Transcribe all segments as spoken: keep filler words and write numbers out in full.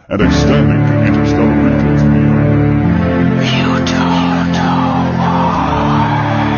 and extending to interstellar regions beyond. You don't know why.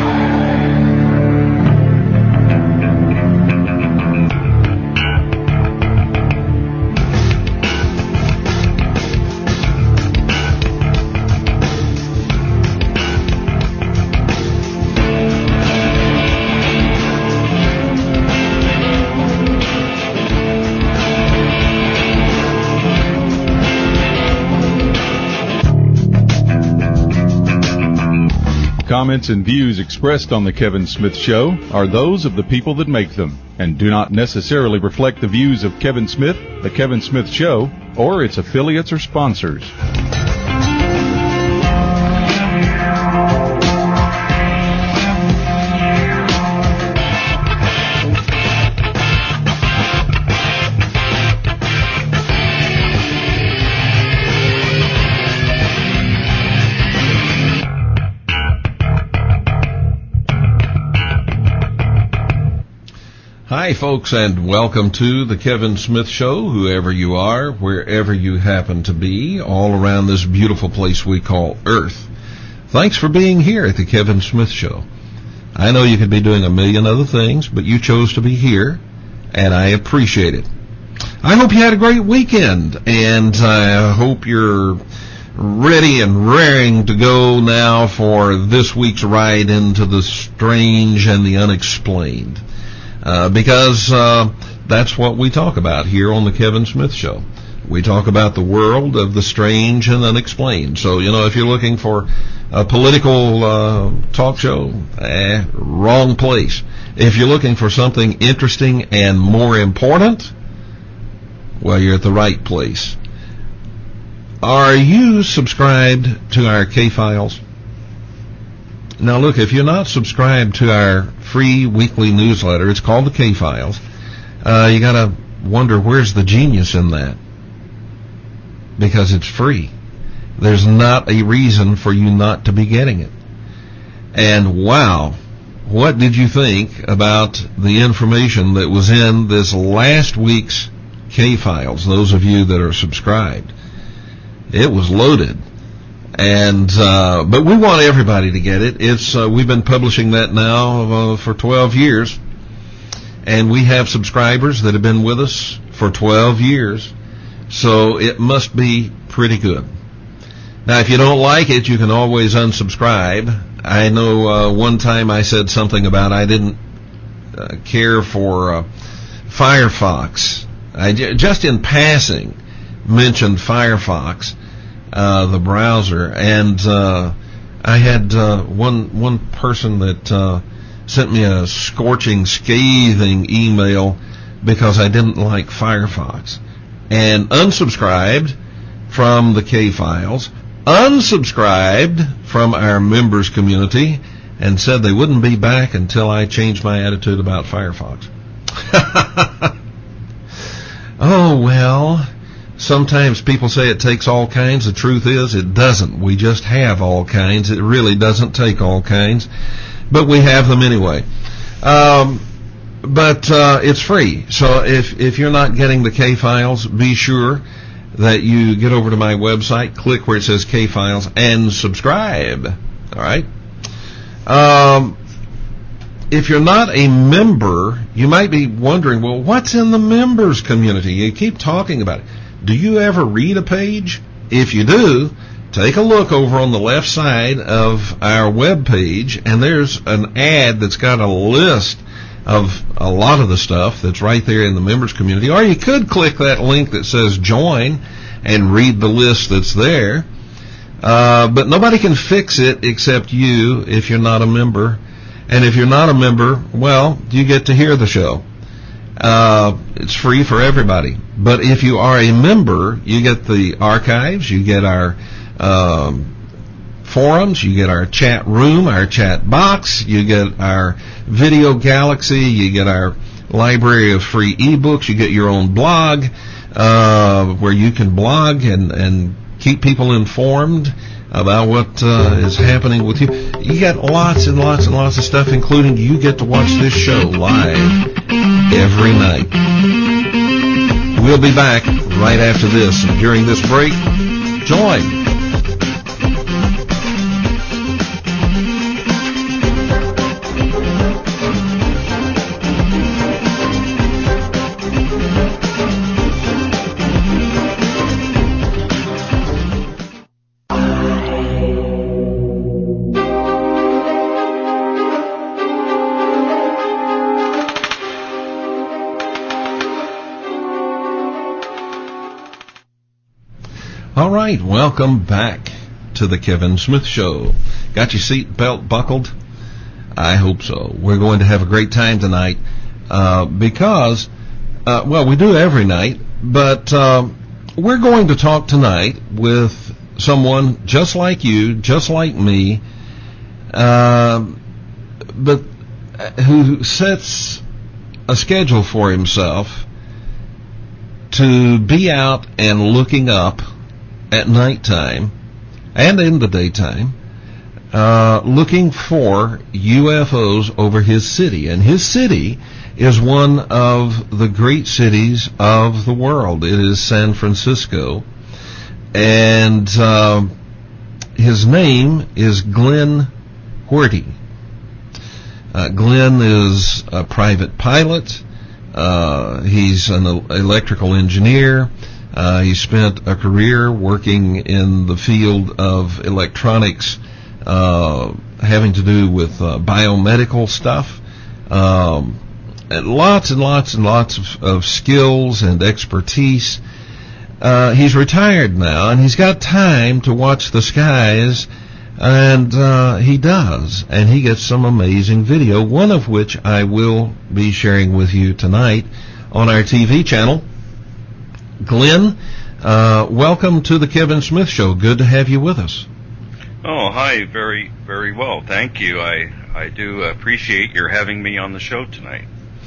Comments and views expressed on The Kevin Smith Show are those of the people that make them and do not necessarily reflect the views of Kevin Smith, The Kevin Smith Show, or its affiliates or sponsors. Hi, folks, and welcome to The Kevin Smith Show, whoever you are, wherever you happen to be, all around this beautiful place we call Earth. Thanks for being here at The Kevin Smith Show. I know you could be doing a million other things, but you chose to be here, and I appreciate it. I hope you had a great weekend, and I hope you're ready and raring to go now for this week's ride into the strange and the unexplained. Uh, because uh, that's what we talk about here on The Kevin Smith Show. We talk about the world of the strange and unexplained. So, you know, if you're looking for a political uh, talk show, eh, wrong place. If you're looking for something interesting and more important, well, you're at the right place. Are you subscribed to our K-Files? Now, look, if you're not subscribed to our free weekly newsletter, it's called the K-Files, uh, you got to wonder, where's the genius in that? Because it's free. There's not a reason for you not to be getting it. And wow, what did you think about the information that was in this last week's K-Files, those of you that are subscribed? It was loaded. And uh, but we want everybody to get it. It's uh, we've been publishing that now uh, for twelve years, and we have subscribers that have been with us for twelve years, so it must be pretty good. Now, if you don't like it, you can always unsubscribe. I know uh, one time I said something about I didn't uh, care for uh, Firefox. I j- just in passing mentioned Firefox. Uh, the browser, and uh, I had uh, one one person that uh, sent me a scorching, scathing email because I didn't like Firefox, and unsubscribed from the K-Files, unsubscribed from our members community, and said they wouldn't be back until I changed my attitude about Firefox. Oh, well. Sometimes people say it takes all kinds. The truth is it doesn't. We just have all kinds. It really doesn't take all kinds. But we have them anyway. Um, but uh, it's free. So if, if you're not getting the K-Files, be sure that you get over to my website, click where it says K-Files, and subscribe. All right? Um, if you're not a member, you might be wondering, well, what's in the members community? You keep talking about it. Do you ever read a page? If you do, take a look over on the left side of our web page, and there's an ad that's got a list of a lot of the stuff that's right there in the members community. Or you could click that link that says join and read the list that's there. Uh, but nobody can fix it except you if you're not a member. And if you're not a member, well, you get to hear the show. Uh, it's free for everybody. But if you are a member, you get the archives, you get our um, forums, you get our chat room, our chat box, you get our video galaxy, you get our library of free ebooks, you get your own blog uh, where you can blog and, and keep people informed about what uh, is happening with you. You get lots and lots and lots of stuff, including you get to watch this show live every night. We'll be back right after this. And during this break, join. All right, welcome back to the Kevin Smith Show. Got your seat belt buckled? I hope so. We're going to have a great time tonight uh, because, uh, well, we do every night, but um, we're going to talk tonight with someone just like you, just like me, uh, but who sets a schedule for himself to be out and looking up at nighttime and in the daytime, uh, looking for U F Os over his city. And his city is one of the great cities of the world. It is San Francisco. And uh, his name is Glenn Huerty. Uh, Glenn is a private pilot. Uh, he's an electrical engineer. Uh, he spent a career working in the field of electronics, uh, having to do with uh, biomedical stuff. Um, and lots and lots and lots of, of skills and expertise. Uh, he's retired now, and he's got time to watch the skies, and uh, he does. And he gets some amazing video, one of which I will be sharing with you tonight on our T V channel. Glenn, uh, welcome to the Kevin Smith Show. Good to have you with us. Oh, hi. Very, very well. Thank you. I, I do appreciate your having me on the show tonight.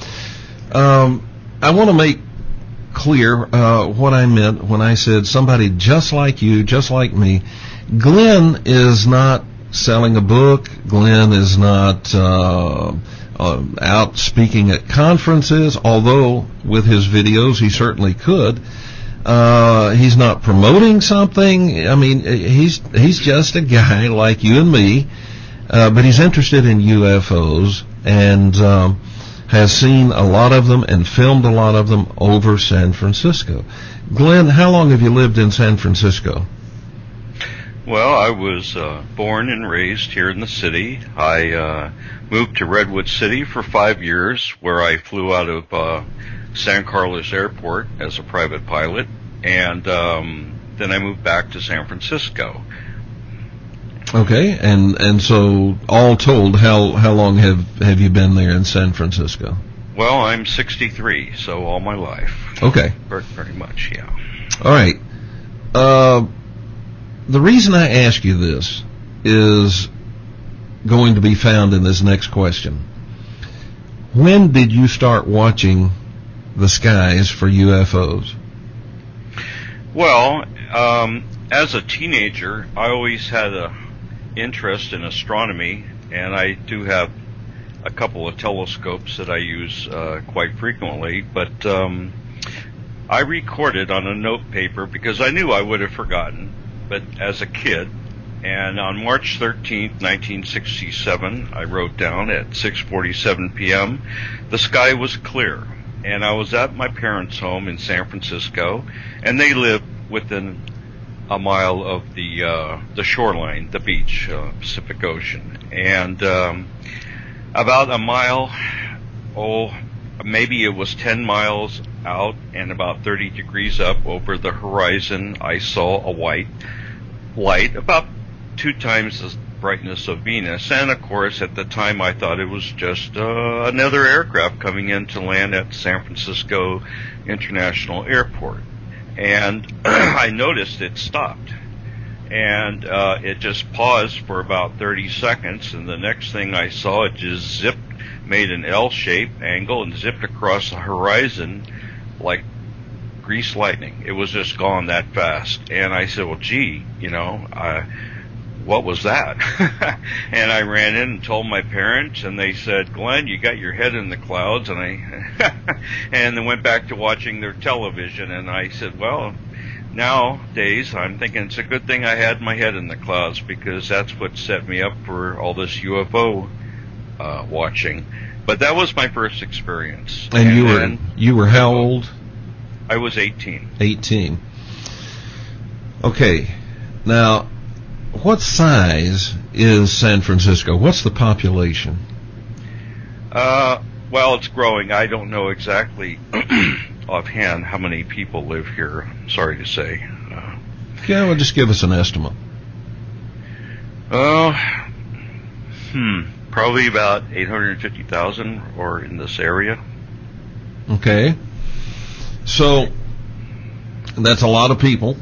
Um, I want to make clear uh, what I meant when I said somebody just like you, just like me. Glenn is not selling a book. Glenn is not uh, uh, out speaking at conferences, although with his videos he certainly could. Uh, he's not promoting something. I mean, he's he's just a guy like you and me, uh, but he's interested in U F Os and um, has seen a lot of them and filmed a lot of them over San Francisco. Glenn, how long have you lived in San Francisco? Well, I was uh, born and raised here in the city. I uh, moved to Redwood City for five years, where I flew out of uh, San Carlos Airport as a private pilot, and um, then I moved back to San Francisco. Okay, and and so all told, how how long have have you been there in San Francisco? Well, I'm sixty-three, so all my life. Okay, very, very much, yeah. All right. Uh, the reason I ask you this is going to be found in this next question. When did you start watching the skies for U F Os? Well, um, as a teenager, I always had a interest in astronomy, and I do have a couple of telescopes that I use uh, quite frequently, but um, I recorded on a note paper because I knew I would have forgotten, but as a kid, and on March thirteenth, nineteen sixty-seven, I wrote down at six forty-seven p.m., the sky was clear, and I was at my parents' home in San Francisco, and they lived within a mile of the uh, the shoreline, the beach, uh, Pacific Ocean, and um, about a mile, oh, maybe it was ten miles out and about thirty degrees up over the horizon, I saw a white light, about two times the brightness of Venus, and of course at the time I thought it was just uh, another aircraft coming in to land at San Francisco International Airport. And I noticed it stopped, and uh, it just paused for about thirty seconds, and the next thing I saw, it just zipped, made an L-shaped angle and zipped across the horizon like grease lightning. It was just gone that fast. And I said, well, gee, you know, uh, what was that? And I ran in and told my parents, and they said, Glenn, you got your head in the clouds. And I and then went back to watching their television, and I said, well, nowadays I'm thinking it's a good thing I had my head in the clouds, because that's what set me up for all this U F O uh, watching. But that was my first experience. And, and you were then, you were how old? I was eighteen. eighteen. Okay. Now, what size is San Francisco? What's the population? Uh, well, it's growing. I don't know exactly offhand how many people live here. Sorry to say. Uh, yeah, well, just give us an estimate. Uh, hmm, probably about eight hundred fifty thousand, or in this area. Okay. So, that's a lot of people.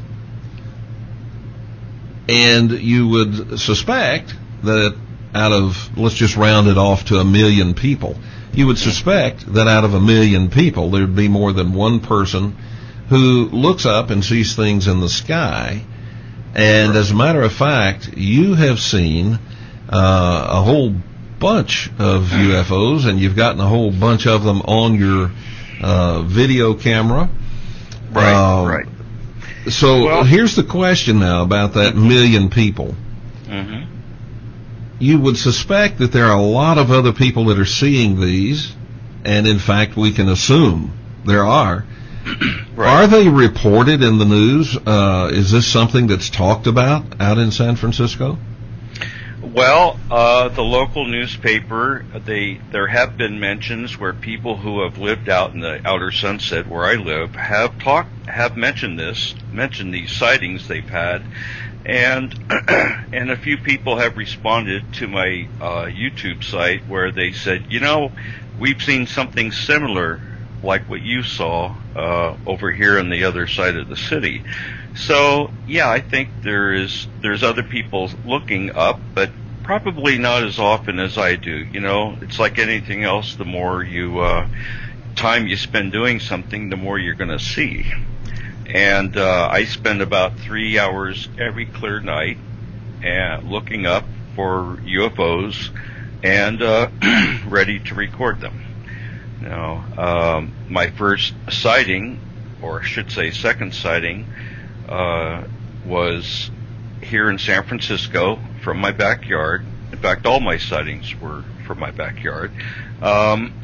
And you would suspect that out of, let's just round it off to a million people, you would suspect that out of a million people, there'd be more than one person who looks up and sees things in the sky. And right. As a matter of fact, you have seen uh, a whole bunch of U F Os, and you've gotten a whole bunch of them on your uh, video camera. Right, uh, right. So well, here's the question now about that million people. Mm-hmm. You would suspect that there are a lot of other people that are seeing these, and in fact we can assume there are. Right. Are they reported in the news? Uh, is this something that's talked about out in San Francisco? Well, uh, the local newspaper, they there have been mentions where people who have lived out in the outer Sunset, where I live, have talked, have mentioned this, mentioned these sightings they've had, and and a few people have responded to my uh, YouTube site where they said, you know, we've seen something similar like what you saw uh, over here on the other side of the city. So yeah, I think there is there's other people looking up, but probably not as often as I do. You know, it's like anything else. The more you uh, time you spend doing something, the more you're going to see. And uh, I spend about three hours every clear night and looking up for U F Os and uh, ready to record them. Now, um, my first sighting, or I should say second sighting, uh, was here in San Francisco from my backyard. In fact, all my sightings were from my backyard. Um,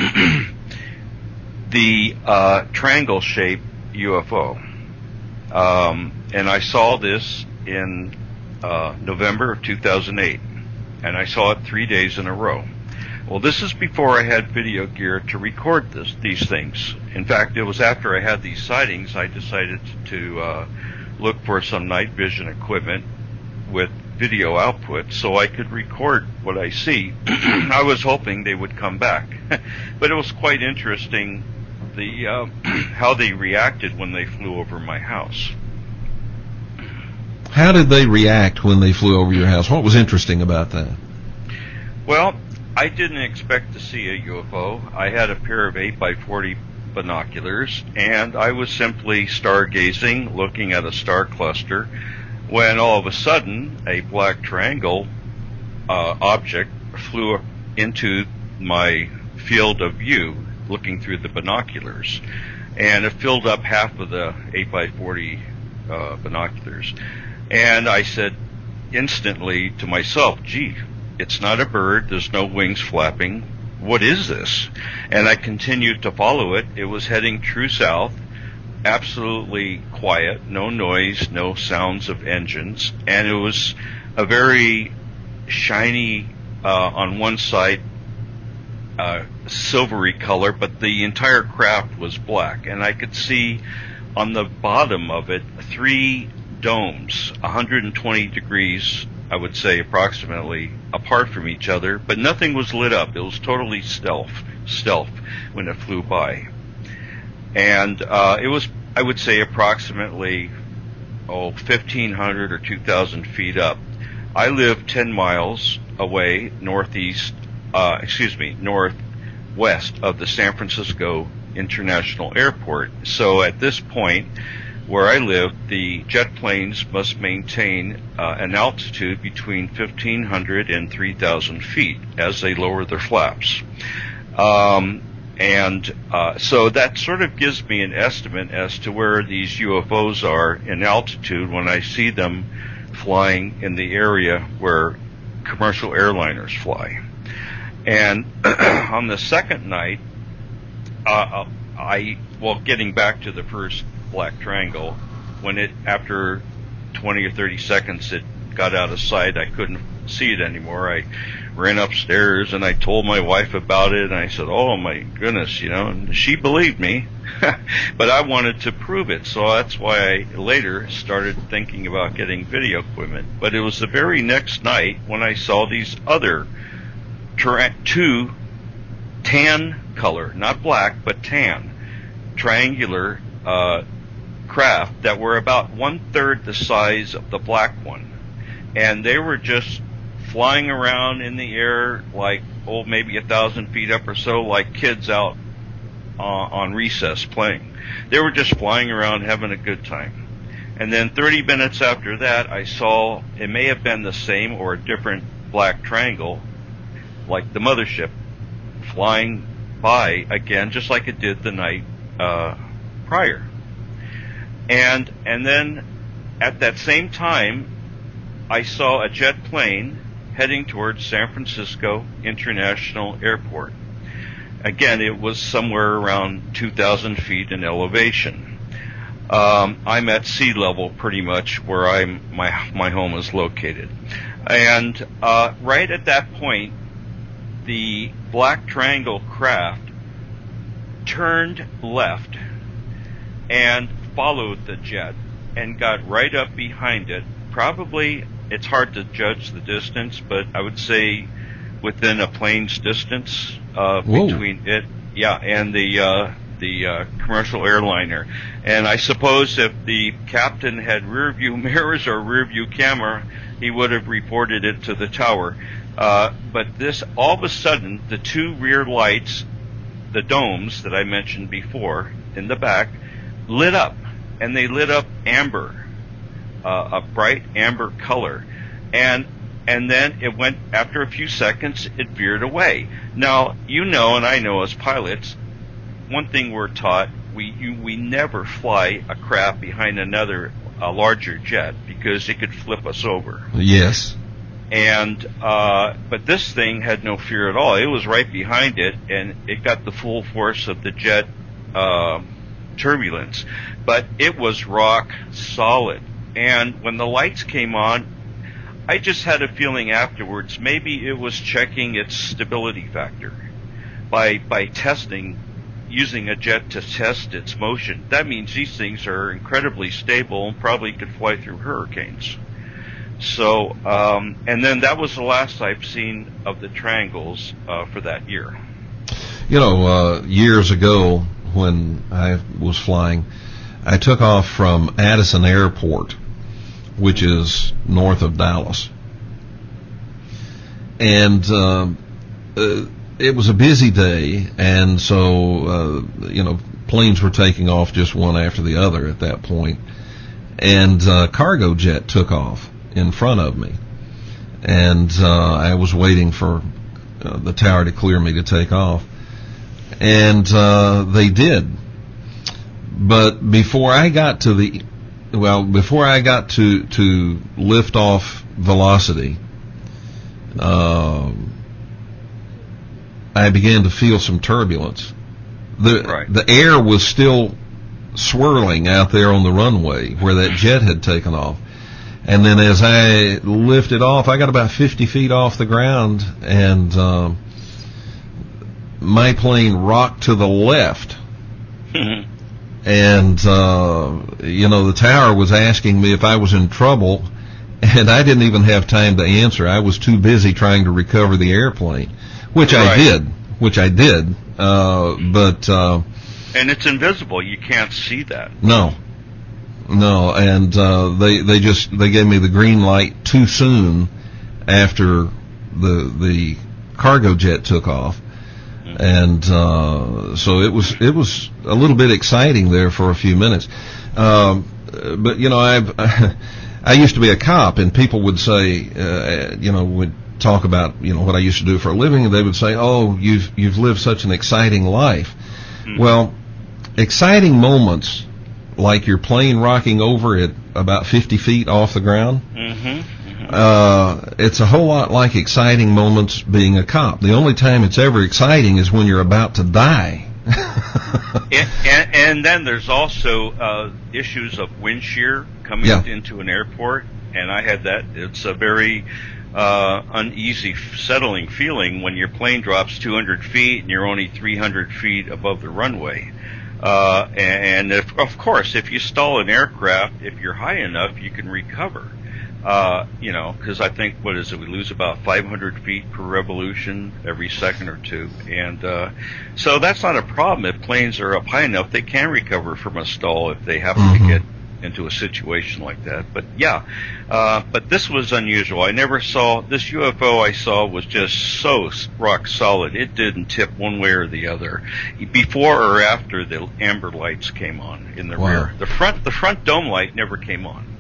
the uh, triangle-shaped U F O. Um, and I saw this in uh, November of two thousand eight, and I saw it three days in a row. Well, this is before I had video gear to record this, these things. In fact, it was after I had these sightings I decided to uh, look for some night vision equipment with video output so I could record what I see. I was hoping they would come back. But it was quite interesting the uh, how they reacted when they flew over my house. How did they react when they flew over your house? What was interesting about that? Well, I didn't expect to see a U F O. I had a pair of eight by forty binoculars, and I was simply stargazing, looking at a star cluster, when all of a sudden a black triangle uh, object flew into my field of view, looking through the binoculars, and it filled up half of the eight by forty uh, binoculars. And I said instantly to myself, gee, it's not a bird, there's no wings flapping, what is this? And I continued to follow it. It was heading true south, absolutely quiet, no noise, no sounds of engines, and it was a very shiny, uh, on one side, uh, silvery color, but the entire craft was black, and I could see on the bottom of it three domes, one hundred twenty degrees, I would say approximately, apart from each other, but nothing was lit up. It was totally stealth, stealth when it flew by. And uh, it was, I would say, approximately, oh, fifteen hundred or two thousand feet up. I live ten miles away, northeast, uh, excuse me, northwest of the San Francisco International Airport. So at this point, where I live, the jet planes must maintain uh, an altitude between fifteen hundred and three thousand feet as they lower their flaps. Um, and uh, so that sort of gives me an estimate as to where these U F Os are in altitude when I see them flying in the area where commercial airliners fly. And on the second night, uh, I, well, getting back to the first black triangle, when it, after twenty or thirty seconds, it got out of sight, I couldn't see it anymore. I ran upstairs and I told my wife about it, and I said, oh my goodness, you know, and she believed me. But I wanted to prove it, so that's why I later started thinking about getting video equipment. But it was the very next night when I saw these other Tra- two tan color, not black, but tan, triangular uh, craft that were about one-third the size of the black one. And they were just flying around in the air like, oh, maybe a thousand feet up or so, like kids out uh, on recess playing. They were just flying around having a good time. And then thirty minutes after that, I saw, it may have been the same or a different black triangle, like the mothership, flying by again, just like it did the night uh, prior. And and then at that same time, I saw a jet plane heading towards San Francisco International Airport. Again, it was somewhere around two thousand feet in elevation. Um, I'm at sea level pretty much where I'm my my home is located, and uh, right at that point, the black triangle craft turned left and followed the jet and got right up behind it. Probably, it's hard to judge the distance, but I would say within a plane's distance uh, between it, yeah, and the uh, the uh, commercial airliner. And I suppose if the captain had rear view mirrors or rear view camera, he would have reported it to the tower. Uh, but this, all of a sudden, the two rear lights, the domes that I mentioned before in the back, lit up, and they lit up amber, uh, a bright amber color, and and then it went, after a few seconds, it veered away. Now, you know, and I know as pilots, one thing we're taught, we you, we never fly a craft behind another, a larger jet, because it could flip us over. Yes. And uh, but this thing had no fear at all. It was right behind it, and it got the full force of the jet uh, turbulence. But it was rock solid. And when the lights came on, I just had a feeling afterwards maybe it was checking its stability factor by by testing, using a jet to test its motion. That means these things are incredibly stable and probably could fly through hurricanes. So, um, and then that was the last I've seen of the triangles uh, for that year. You know, uh, years ago when I was flying, I took off from Addison Airport, which is north of Dallas. And uh, uh, it was a busy day, and so, uh, you know, planes were taking off just one after the other at that point. And uh, cargo jet took off in front of me, and uh, I was waiting for uh, the tower to clear me to take off, and uh, they did. But before I got to the, well, before I got to to lift off velocity, uh, I began to feel some turbulence. The right. the air was still swirling out there on the runway where that jet had taken off. And then as I lifted off, I got about fifty feet off the ground, and uh, my plane rocked to the left. And, uh, you know, the tower was asking me if I was in trouble, and I didn't even have time to answer. I was too busy trying to recover the airplane, which right. I did, which I did. Uh, but uh, and it's invisible. You can't see that. No. No, and uh, they they just they gave me the green light too soon after the the cargo jet took off, mm-hmm. and uh, so it was it was a little bit exciting there for a few minutes. Um, but you know, I've I used to be a cop, and people would say, uh, you know, would talk about you know what I used to do for a living, and they would say, "Oh, you've you've lived such an exciting life." Mm-hmm. Well, exciting moments like your plane rocking over at about fifty feet off the ground. Mm-hmm. Uh, it's a whole lot like exciting moments being a cop. The only time it's ever exciting is when you're about to die. and, and, and then there's also uh, issues of wind shear coming yeah. into an airport, and I had that. It's a very uh, uneasy, settling feeling when your plane drops two hundred feet and you're only three hundred feet above the runway. Uh, and if, of course, if you stall an aircraft, if you're high enough, you can recover. Uh, you know, because I think, what is it, we lose about five hundred feet per revolution every second or two. And uh, so that's not a problem. If planes are up high enough, they can recover from a stall if they happen mm-hmm. to get into a situation like that. But yeah, uh, but this was unusual. I never saw, this U F O I saw was just so rock solid. It didn't tip one way or the other. Before or after the amber lights came on in the wow. rear. The front, the front dome light never came on.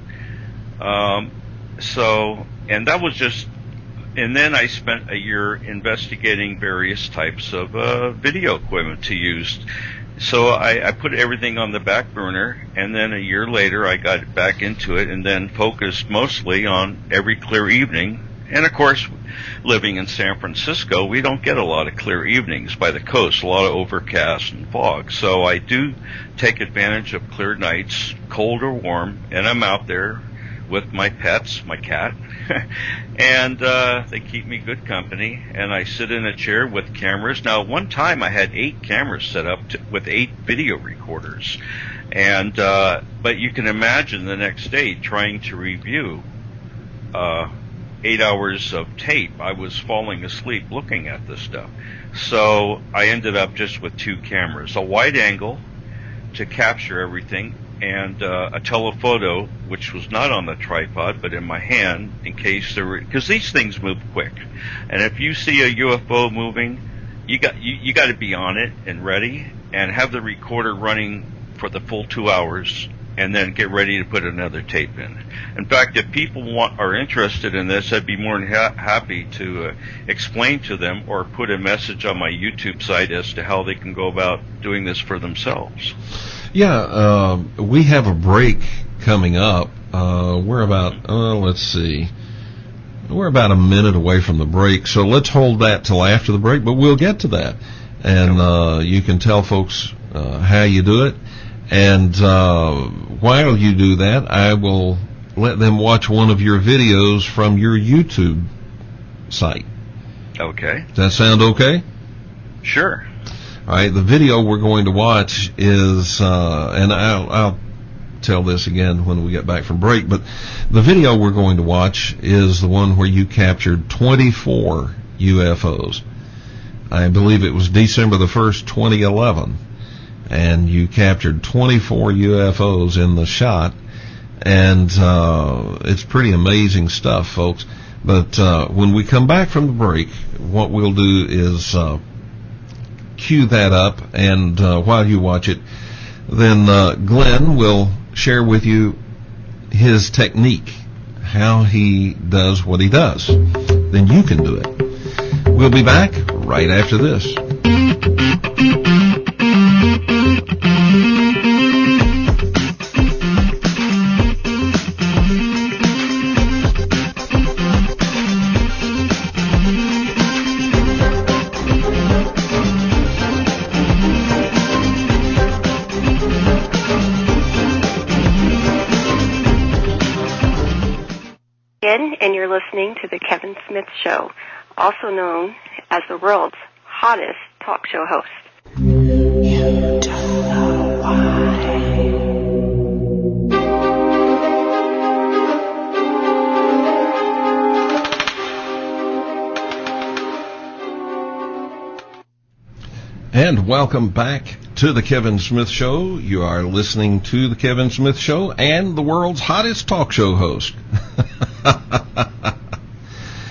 Um, So, and that was just, and then I spent a year investigating various types of uh, video equipment to use. So I, I put everything on the back burner, and then a year later I got back into it and then focused mostly on every clear evening. And of course, living in San Francisco, we don't get a lot of clear evenings by the coast, a lot of overcast and fog. So I do take advantage of clear nights, cold or warm, and I'm out there with my pets, my cat, and uh, they keep me good company, and I sit in a chair with cameras. Now, one time I had eight cameras set up to, with eight video recorders, and uh, but you can imagine the next day trying to review uh, eight hours of tape. I was falling asleep looking at this stuff. So I ended up just with two cameras, a wide angle to capture everything, and uh, a telephoto, which was not on the tripod but in my hand, in case there were, because these things move quick, and if you see a U F O moving, you got you, you got to be on it and ready, and have the recorder running for the full two hours, and then get ready to put another tape in. In fact, if people want are interested in this, I'd be more than ha- happy to uh, explain to them or put a message on my YouTube site as to how they can go about doing this for themselves. Yeah, uh, we have a break coming up. Uh, we're about, uh, let's see, we're about a minute away from the break, so let's hold that till after the break, but we'll get to that. And uh, you can tell folks uh, how you do it. And uh, while you do that, I will let them watch one of your videos from your YouTube site. Okay. Does that sound okay? Sure. All right, the video we're going to watch is, uh, and I'll, I'll tell this again when we get back from break, but the video we're going to watch is the one where you captured twenty-four U F Os. I believe it was December the first, twenty eleven, and you captured twenty-four U F Os in the shot, and uh, it's pretty amazing stuff, folks. But uh, when we come back from the break, what we'll do is uh, cue that up, and uh, while you watch it, then uh, Glenn will share with you his technique, how he does what he does. Then you can do it. We'll be back right after this. And you're listening to The Kevin Smith Show, also known as the world's hottest talk show host. You don't know why. And welcome back to The Kevin Smith Show. You are listening to The Kevin Smith Show and the world's hottest talk show host.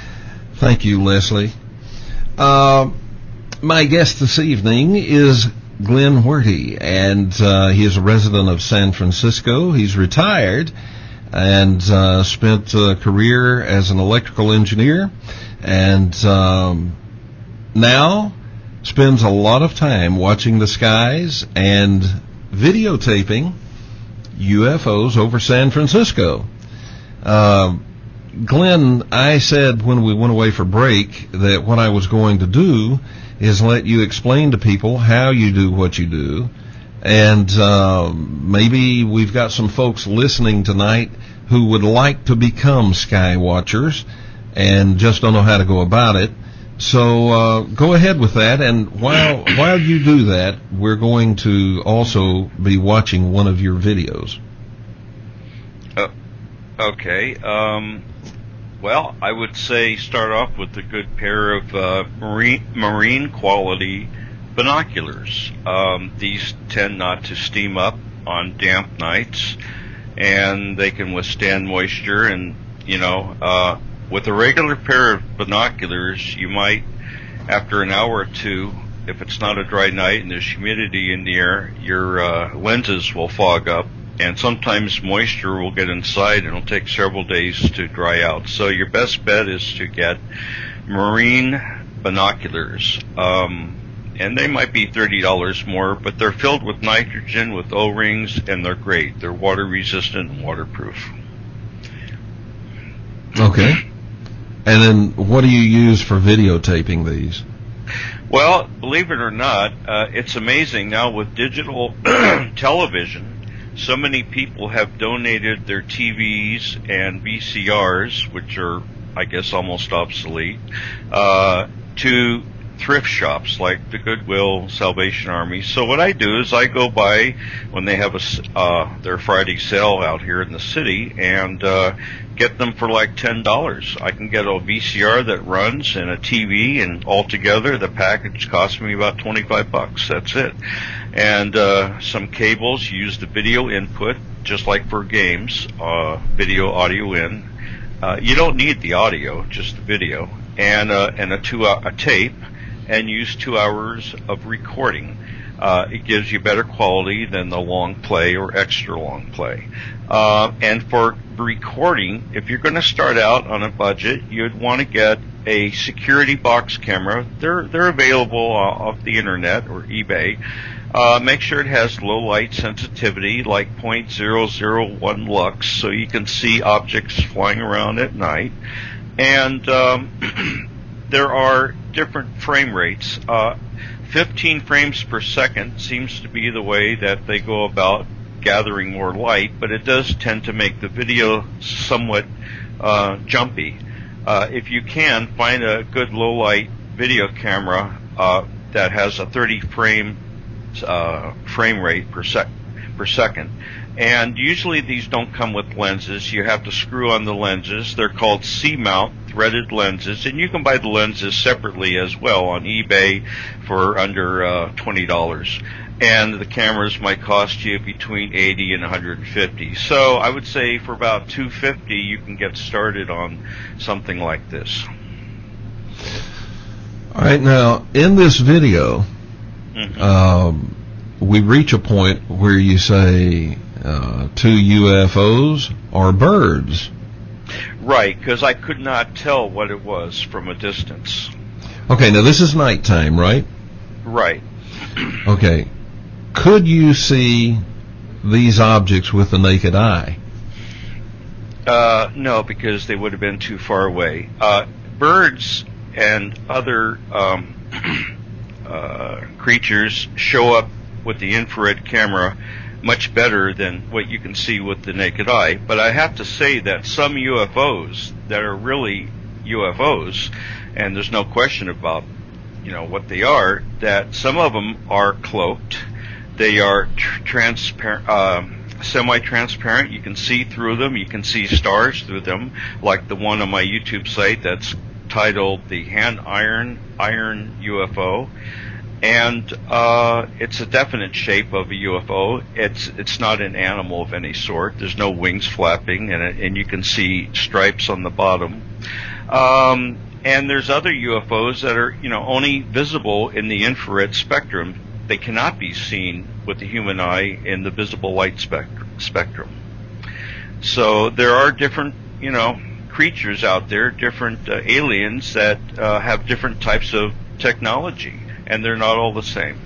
Thank you, Leslie. Uh, my guest this evening is Glenn Huerty, and uh, he is a resident of San Francisco. He's retired and uh, spent a career as an electrical engineer, and um, now spends a lot of time watching the skies and videotaping U F Os over San Francisco. Uh, Glenn, I said when we went away for break that what I was going to do is let you explain to people how you do what you do. And uh, maybe we've got some folks listening tonight who would like to become sky watchers and just don't know how to go about it. So uh, go ahead with that. And while while you do that, we're going to also be watching one of your videos. Uh, okay. Um, well, I would say start off with a good pair of uh, marine marine quality binoculars. Um, these tend not to steam up on damp nights, and they can withstand moisture. And, you know, uh, with a regular pair of binoculars, you might, after an hour or two, if it's not a dry night and there's humidity in the air, your uh, lenses will fog up, and sometimes moisture will get inside and it'll take several days to dry out. So your best bet is to get marine binoculars. Um, And they might be thirty dollars more, but they're filled with nitrogen, with O-rings, and they're great. They're water resistant and waterproof. Okay. And then what do you use for videotaping these? Well, believe it or not, uh, it's amazing now with digital television. So many people have donated their T Vs and V C Rs, which are, I guess, almost obsolete, uh, to thrift shops like the Goodwill, Salvation Army. So what I do is I go by when they have a, uh, their Friday sale out here in the city and uh, get them for like ten dollars. I can get a V C R that runs and a T V, and altogether the package costs me about twenty-five bucks. That's it. And uh, some cables, use the video input, just like for games, uh, video, audio in. Uh, you don't need the audio, just the video, and uh, and a two a tape, and use two hours of recording. Uh, it gives you better quality than the long play or extra long play. Uh, and for recording, if you're going to start out on a budget, you'd want to get a security box camera. They're they're available uh, off the internet or eBay. Uh, make sure it has low light sensitivity, like zero point zero zero one lux, so you can see objects flying around at night. And um, there are different frame rates. Uh, fifteen frames per second seems to be the way that they go about gathering more light, but it does tend to make the video somewhat uh, jumpy. Uh, if you can, find a good low-light video camera uh, that has a thirty frame uh, frame rate per sec per second. And usually these don't come with lenses. You have to screw on the lenses. They're called C-mount threaded lenses, and you can buy the lenses separately as well on eBay for under uh, twenty dollars. And the cameras might cost you between eighty and one hundred fifty. So I would say for about two hundred fifty you can get started on something like this. All right, now in this video, Mm-hmm. um, we reach a point where you say uh, two U F Os or birds. Right, because I could not tell what it was from a distance. Okay, now this is nighttime, right? Right. Okay. Could you see these objects with the naked eye? Uh, no, because they would have been too far away. Uh, birds and other um, uh, creatures show up with the infrared camera much better than what you can see with the naked eye. But I have to say that some U F Os that are really U F Os, and there's no question about, you know, what they are, that some of them are cloaked. They are tr- transparent, uh, semi-transparent. You can see through them. You can see stars through them, like the one on my YouTube site that's titled the Hand Iron Iron U F O. And uh, it's a definite shape of a U F O. It's it's not an animal of any sort. There's no wings flapping, and it, and you can see stripes on the bottom. Um, and there's other U F Os that are, you know, only visible in the infrared spectrum. they cannot be seen with the human eye in the visible light spect- spectrum. So there are different, you know, creatures out there, different uh, aliens that uh, have different types of technology, and they're not all the same.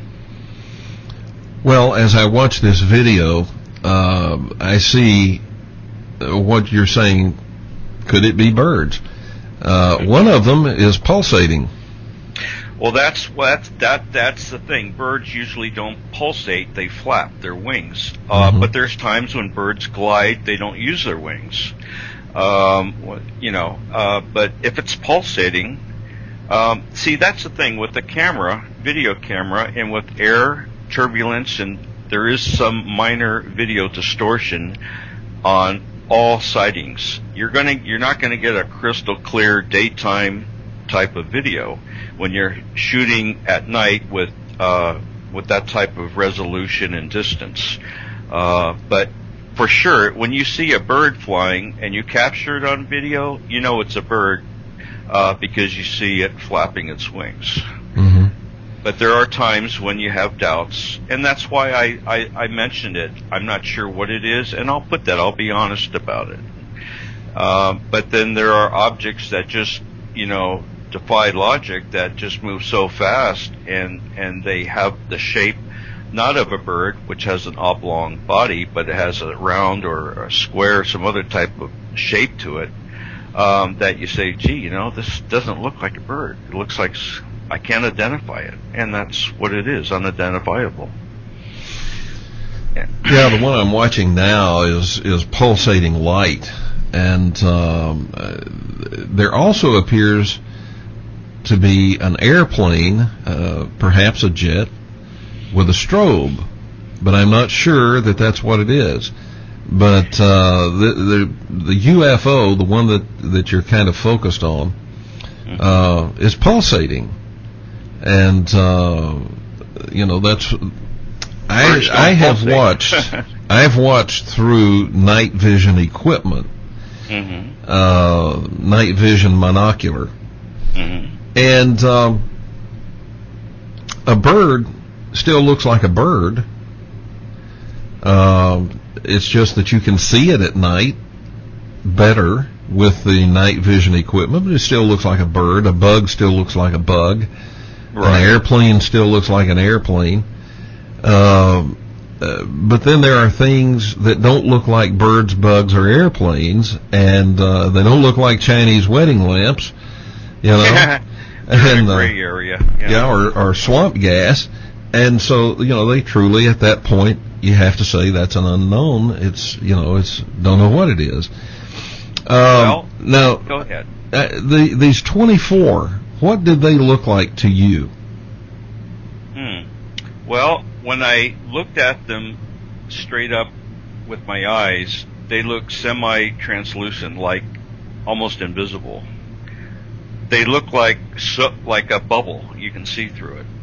Well, as I watch this video, uh, I see what you're saying. Could it be birds? Uh, one of them is pulsating. Well, that's what that that's the thing. Birds usually don't pulsate; they flap their wings. Uh, Mm-hmm. But there's times when birds glide; they don't use their wings. Um, you know, uh, but if it's pulsating, um, see, that's the thing with the camera, video camera, and with air turbulence, and there is some minor video distortion on all sightings. You're gonna, you're not gonna get a crystal clear daytime type of video when you're shooting at night with uh, with that type of resolution and distance. Uh, but for sure, when you see a bird flying and you capture it on video, you know it's a bird uh, because you see it flapping its wings. Mm-hmm. But there are times when you have doubts, and that's why I, I, I mentioned it. I'm not sure what it is, and I'll put that. I'll be honest about it. Uh, but then there are objects that just, you know, defy logic, that just move so fast, and, and they have the shape not of a bird, which has an oblong body, but it has a round or a square, some other type of shape to it, um, that you say, gee, you know, this doesn't look like a bird. It looks like... I can't identify it, and that's what it is, unidentifiable. Yeah, yeah the one I'm watching now is, is pulsating light, and um, uh, there also appears to be an airplane, uh, perhaps a jet, with a strobe, but I'm not sure that that's what it is. But uh, the, the the U F O, the one that, that you're kind of focused on, uh, is pulsating. And, uh, you know, that's, I, I have watched, I've watched through night vision equipment, mm-hmm. uh, night vision monocular. Mm-hmm. And, um, a bird still looks like a bird. Um, it's just that you can see it at night better with the night vision equipment, but it still looks like a bird. A bug still looks like a bug. Right. An airplane still looks like an airplane. Um, uh, but then there are things that don't look like birds, bugs, or airplanes, and uh, they don't look like Chinese wedding lamps, you know. Yeah, and, a uh, gray area. Yeah, yeah or, or swamp gas. And so, you know, they truly, at that point, you have to say that's an unknown. It's, you know, it's, don't know what it is. Um, well, now, go ahead. Uh, the, these twenty-four, what did they look like to you? Hmm. Well, when I looked at them straight up with my eyes, they look semi-translucent, like almost invisible. They look like so, like a bubble. You can see through it.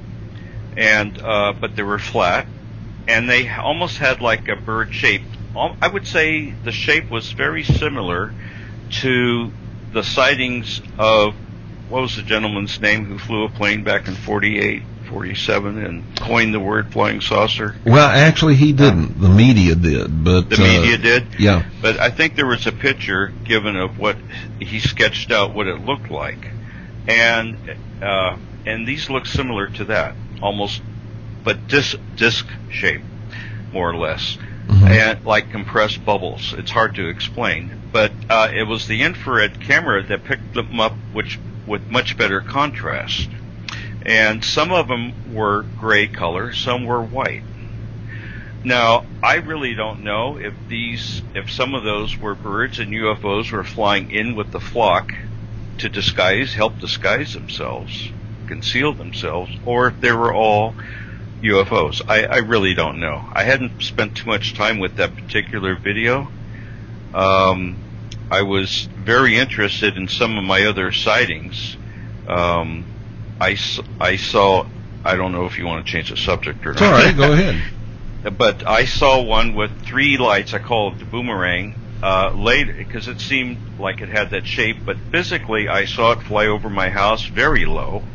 And uh, but they were flat, and they almost had like a bird shape. I would say the shape was very similar to the sightings of, what was the gentleman's name who flew a plane back in forty-eight, forty-seven and coined the word flying saucer? Well, actually he didn't. The media did, but the media uh, did. Yeah. But I think there was a picture given of what he sketched out what it looked like, and uh, and these look similar to that, almost, but disc disc shape, more or less. Mm-hmm. And like compressed bubbles. It's hard to explain, but uh, it was the infrared camera that picked them up, which with much better contrast. And some of them were gray color, some were white. Now, I really don't know if these, if some of those were birds and U F Os were flying in with the flock to disguise, help disguise themselves, conceal themselves, or if they were all U F Os. I, I really don't know. I hadn't spent too much time with that particular video. Um, I was very interested in some of my other sightings. Um, I, I saw, I don't know if you want to change the subject or not. It's all right, go ahead. But I saw one with three lights. I call it the boomerang. Uh, later, because it seemed like it had that shape, but physically I saw it fly over my house very low,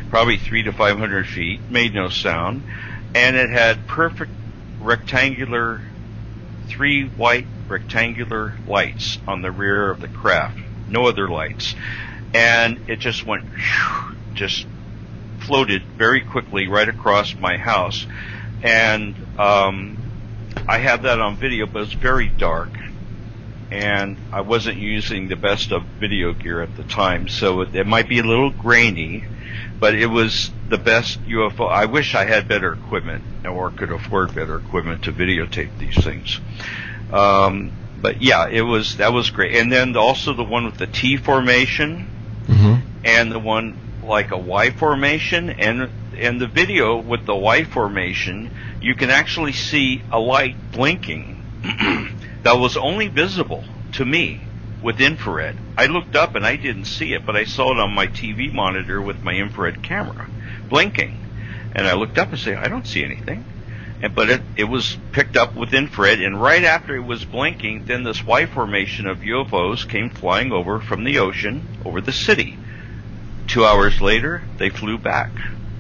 probably three to five hundred feet, made no sound, and it had perfect rectangular, three white rectangular lights on the rear of the craft, no other lights, and it just went, whew, just floated very quickly right across my house, and um, I have that on video, but it's very dark, and I wasn't using the best of video gear at the time, so it, it might be a little grainy, but it was the best U F O. I wish I had better equipment or could afford better equipment to videotape these things. Um, but yeah, it was, that was great. And then also the one with the T formation, mm-hmm. and the one like a Y formation, and and the video with the Y formation, you can actually see a light blinking that was only visible to me with infrared. I looked up and I didn't see it, but I saw it on my T V monitor with my infrared camera blinking. And I looked up and said, I don't see anything. And, but it, it was picked up with infrared, and right after it was blinking, then this Y formation of U F Os came flying over from the ocean over the city. Two hours later, they flew back.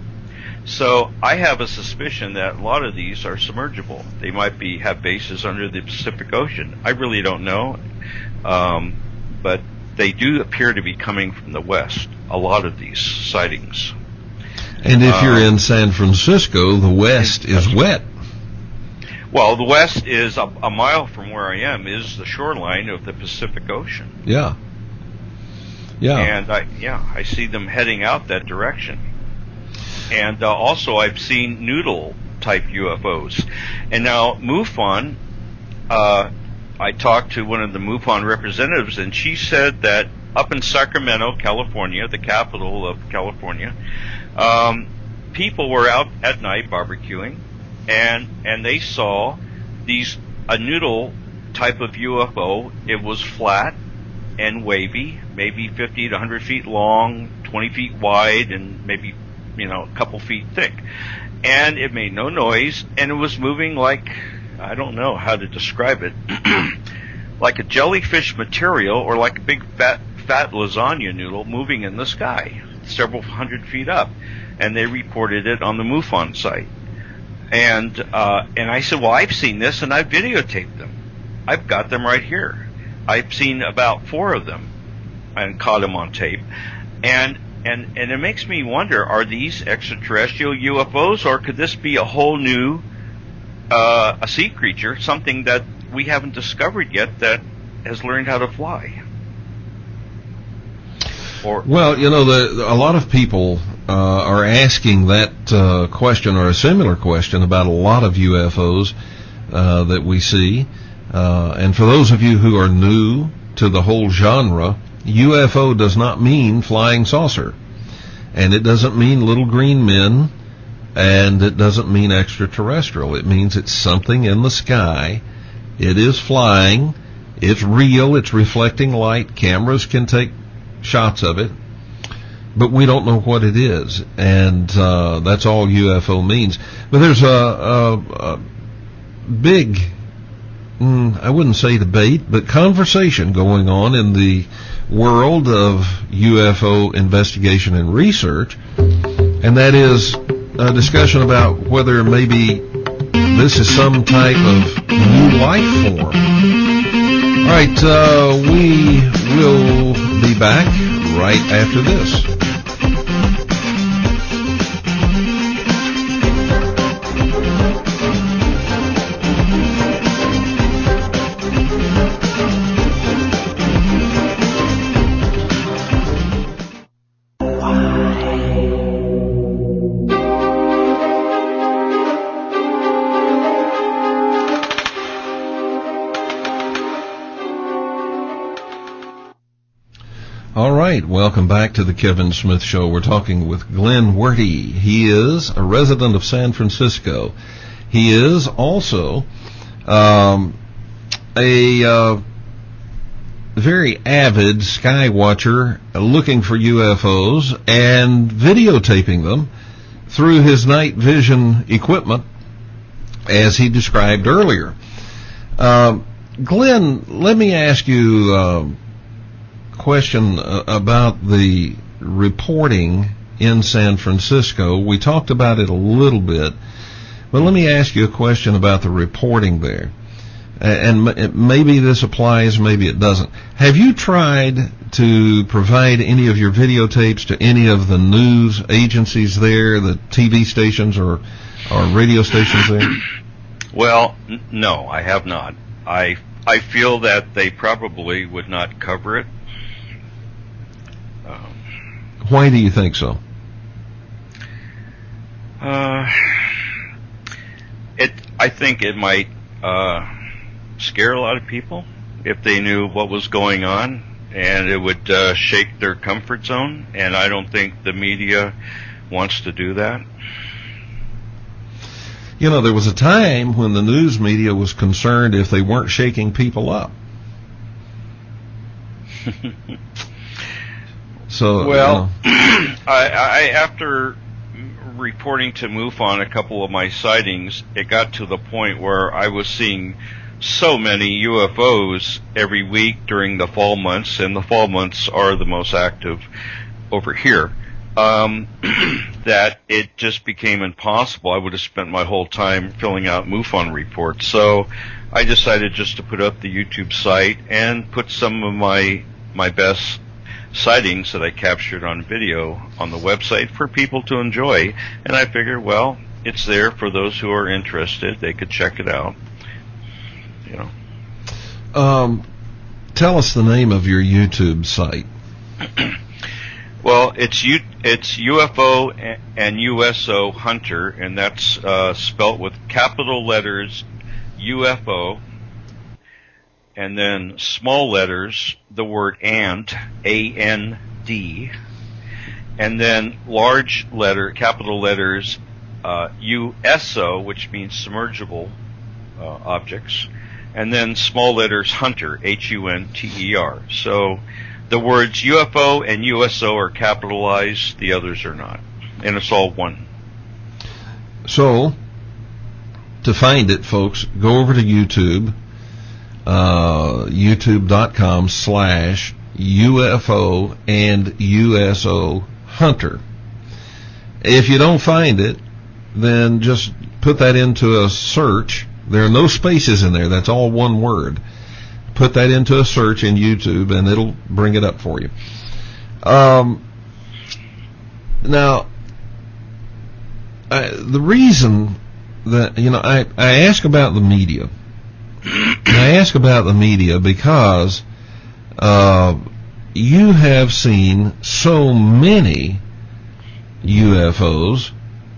So I have a suspicion that a lot of these are submergible. They might be have bases under the Pacific Ocean. I really don't know, um, but they do appear to be coming from the west, a lot of these sightings. And if you're um, in San Francisco, the west is wet. Well, the west is a, a mile from where I am, is the shoreline of the Pacific Ocean. Yeah. Yeah. And I, yeah, I see them heading out that direction. And uh, also I've seen noodle-type U F Os. And now MUFON, uh, I talked to one of the MUFON representatives, and she said that up in Sacramento, California, the capital of California, um, people were out at night barbecuing, and and they saw these a noodle type of U F O. It was flat and wavy, maybe fifty to one hundred feet long, twenty feet wide, and maybe, you know, a couple feet thick. And it made no noise, and it was moving like, I don't know how to describe it, like a jellyfish material, or like a big fat fat lasagna noodle moving in the sky, several hundred feet up. And they reported it on the MUFON site. And uh, and I said, well, I've seen this, and I've videotaped them. I've got them right here. I've seen about four of them and caught them on tape. And and and it makes me wonder, are these extraterrestrial U F Os, or could this be a whole new uh, a sea creature, something that we haven't discovered yet that has learned how to fly? Or well, you know, the, a lot of people uh, are asking that uh, question, or a similar question, about a lot of U F Os uh, that we see. Uh, and for those of you who are new to the whole genre, U F O does not mean flying saucer. And it doesn't mean little green men, and it doesn't mean extraterrestrial. It means it's something in the sky. It is flying. It's real. It's reflecting light. Cameras can take shots of it. But we don't know what it is. And uh, that's all U F O means. But there's a, a, a big... Mm, I wouldn't say debate, but conversation going on in the world of U F O investigation and research, and that is a discussion about whether maybe this is some type of new life form. All right, uh, we will be back right after this. All right, welcome back to the Kevin Smith Show. We're talking with Glenn Werty. He is a resident of San Francisco. He is also um, a uh, very avid sky watcher, looking for U F Os and videotaping them through his night vision equipment, as he described earlier. Uh, Glenn, let me ask you... Uh, question uh, about the reporting in San Francisco. We talked about it a little bit, but let me ask you a question about the reporting there. And maybe this applies, maybe it doesn't. Have you tried to provide any of your videotapes to any of the news agencies there, the T V stations or, or radio stations there? Well, n- no, I have not. I I feel that they probably would not cover it. Um, Why do you think so? Uh, it. I think it might uh, scare a lot of people if they knew what was going on, and it would uh, shake their comfort zone. And I don't think the media wants to do that. You know, there was a time when the news media was concerned if they weren't shaking people up. So, well, you know. I, I after reporting to MUFON a couple of my sightings, it got to the point where I was seeing so many U F Os every week during the fall months, and the fall months are the most active over here. Um, that it just became impossible. I would have spent my whole time filling out MUFON reports. So I decided just to put up the YouTube site and put some of my my best sightings that I captured on video on the website for people to enjoy. And I figured, well, it's there for those who are interested. They could check it out. You know. Um, tell us the name of your YouTube site. Well, it's U, it's U F O and U S O Hunter, and that's uh, spelt with capital letters U F O, and then small letters, the word and, A N D, and then large letter, capital letters uh, U S O, which means submergible uh, objects, and then small letters Hunter, H U N T E R. So the words U F O and U S O are capitalized, the others are not. And it's all one. So, to find it, folks, go over to YouTube, uh, youtube.com slash UFO and U S O Hunter. If you don't find it, then just put that into a search. There are no spaces in there. That's all one word. Put that into a search in YouTube, and it'll bring it up for you. Um, now, I, the reason that, you know, I, I ask about the media. I ask about the media because uh, you have seen so many U F Os,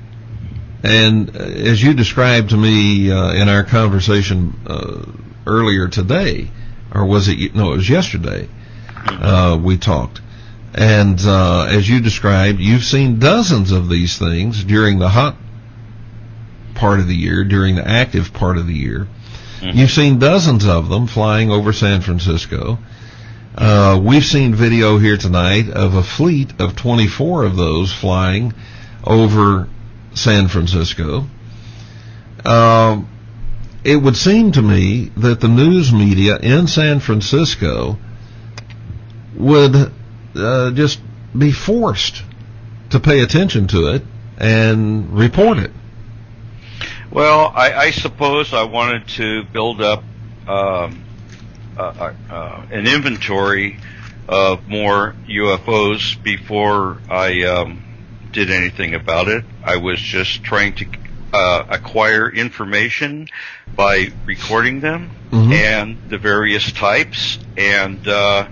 and as you described to me uh, in our conversation uh, earlier today, or was it, no, it was yesterday, uh, we talked. And uh, as you described, you've seen dozens of these things during the hot part of the year, during the active part of the year. Mm-hmm. You've seen dozens of them flying over San Francisco. Uh, we've seen video here tonight of a fleet of twenty-four of those flying over San Francisco. Um, It would seem to me that the news media in San Francisco would uh, just be forced to pay attention to it and report it. Well, I, I suppose I wanted to build up um, uh, uh, an inventory of more U F Os before I um, did anything about it. I was just trying to uh, acquire information by recording them, mm-hmm. and the various types, and uh,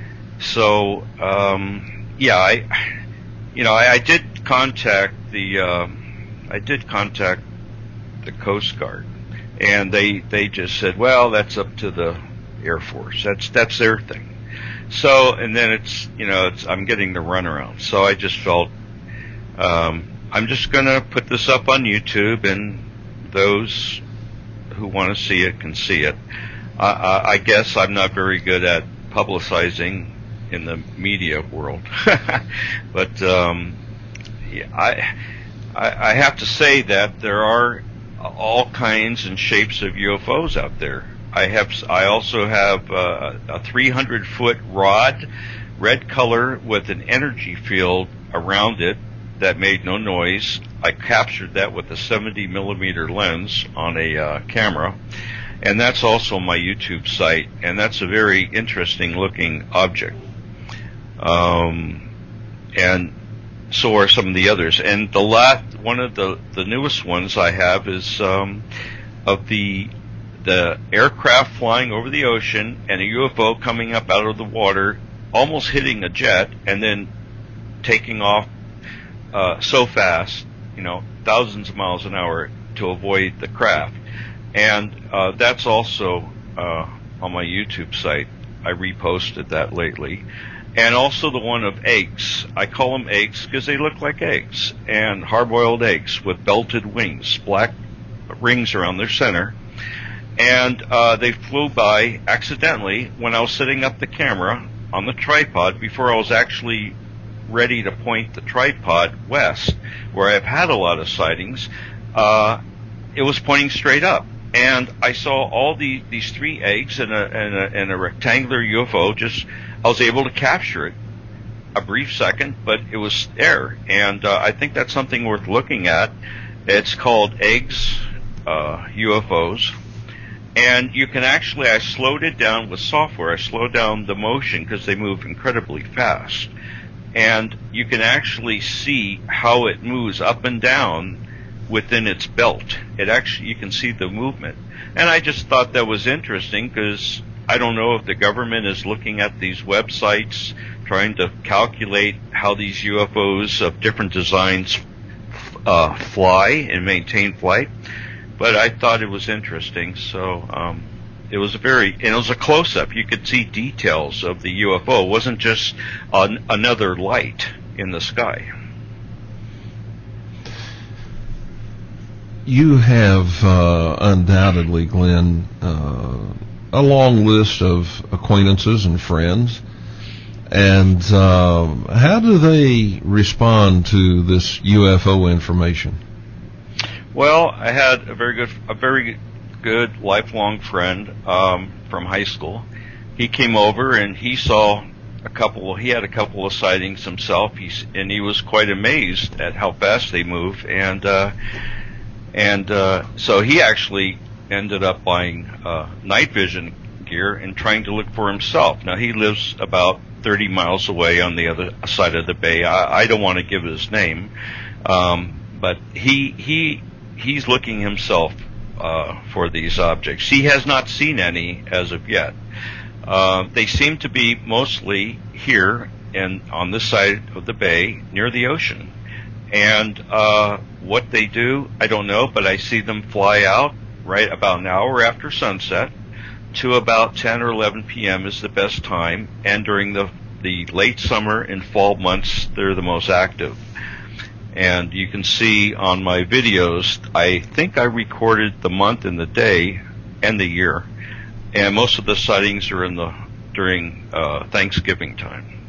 so um, yeah, I, you know, I, I did contact the, uh, I did contact the Coast Guard, and they they just said, well, that's up to the Air Force. That's that's their thing. So, and then it's, you know, it's, I'm getting the runaround. So I just felt um, I'm just going to put this up on YouTube, and those who want to see it can see it. I, I, I guess I'm not very good at publicizing in the media world, but um, yeah, I, I I have to say that there are all kinds and shapes of U F Os out there. I have I also have uh, a three hundred foot rod, red color with an energy field around it, that made no noise. I captured that with a seventy millimeter lens on a uh, camera, and that's also my YouTube site, and that's a very interesting looking object. Um, and so are some of the others. And the last, one of the, the newest ones I have is um, of the the aircraft flying over the ocean and a U F O coming up out of the water, almost hitting a jet, and then taking off uh, so fast, you know, thousands of miles an hour to avoid the craft. And uh, that's also uh, on my YouTube site. I reposted that lately. And also the one of eggs. I call them eggs because they look like eggs, and hard-boiled eggs with belted wings, black rings around their center. And uh, they flew by accidentally when I was setting up the camera on the tripod before I was actually ready to point the tripod west, where I've had a lot of sightings. Uh, it was pointing straight up. And I saw all the, these three eggs and a, and a, and a rectangular U F O. Just, I was able to capture it a brief second, but it was there. And uh, I think that's something worth looking at. It's called Eggs uh, U F Os. And you can actually, I slowed it down with software. I slowed down the motion because they move incredibly fast. And you can actually see how it moves up and down within its belt. It actually, you can see the movement. And I just thought that was interesting because I don't know if the government is looking at these websites trying to calculate how these U F Os of different designs uh, fly and maintain flight. But I thought it was interesting, so um, it was a very, and it was a close-up. You could see details of the U F O. It wasn't just an, another light in the sky. You have uh, undoubtedly, Glenn, uh, a long list of acquaintances and friends. And uh, how do they respond to this U F O information? Well, I had a very good, a very good lifelong friend um, from high school. He came over and he saw a couple. He had a couple of sightings himself. He's and he was quite amazed at how fast they move. And uh, and uh, so he actually ended up buying uh, night vision gear and trying to look for himself. Now he lives about thirty miles away on the other side of the bay. I, I don't want to give his name, um, but he he. He's looking himself uh, for these objects. He has not seen any as of yet. Uh, they seem to be mostly here and on this side of the bay near the ocean. And uh, what they do, I don't know, but I see them fly out right about an hour after sunset to about ten or eleven p.m. is the best time. And during the, the late summer and fall months, they're the most active. And you can see on my videos, I think I recorded the month and the day and the year. And most of the sightings are in the during uh, Thanksgiving time.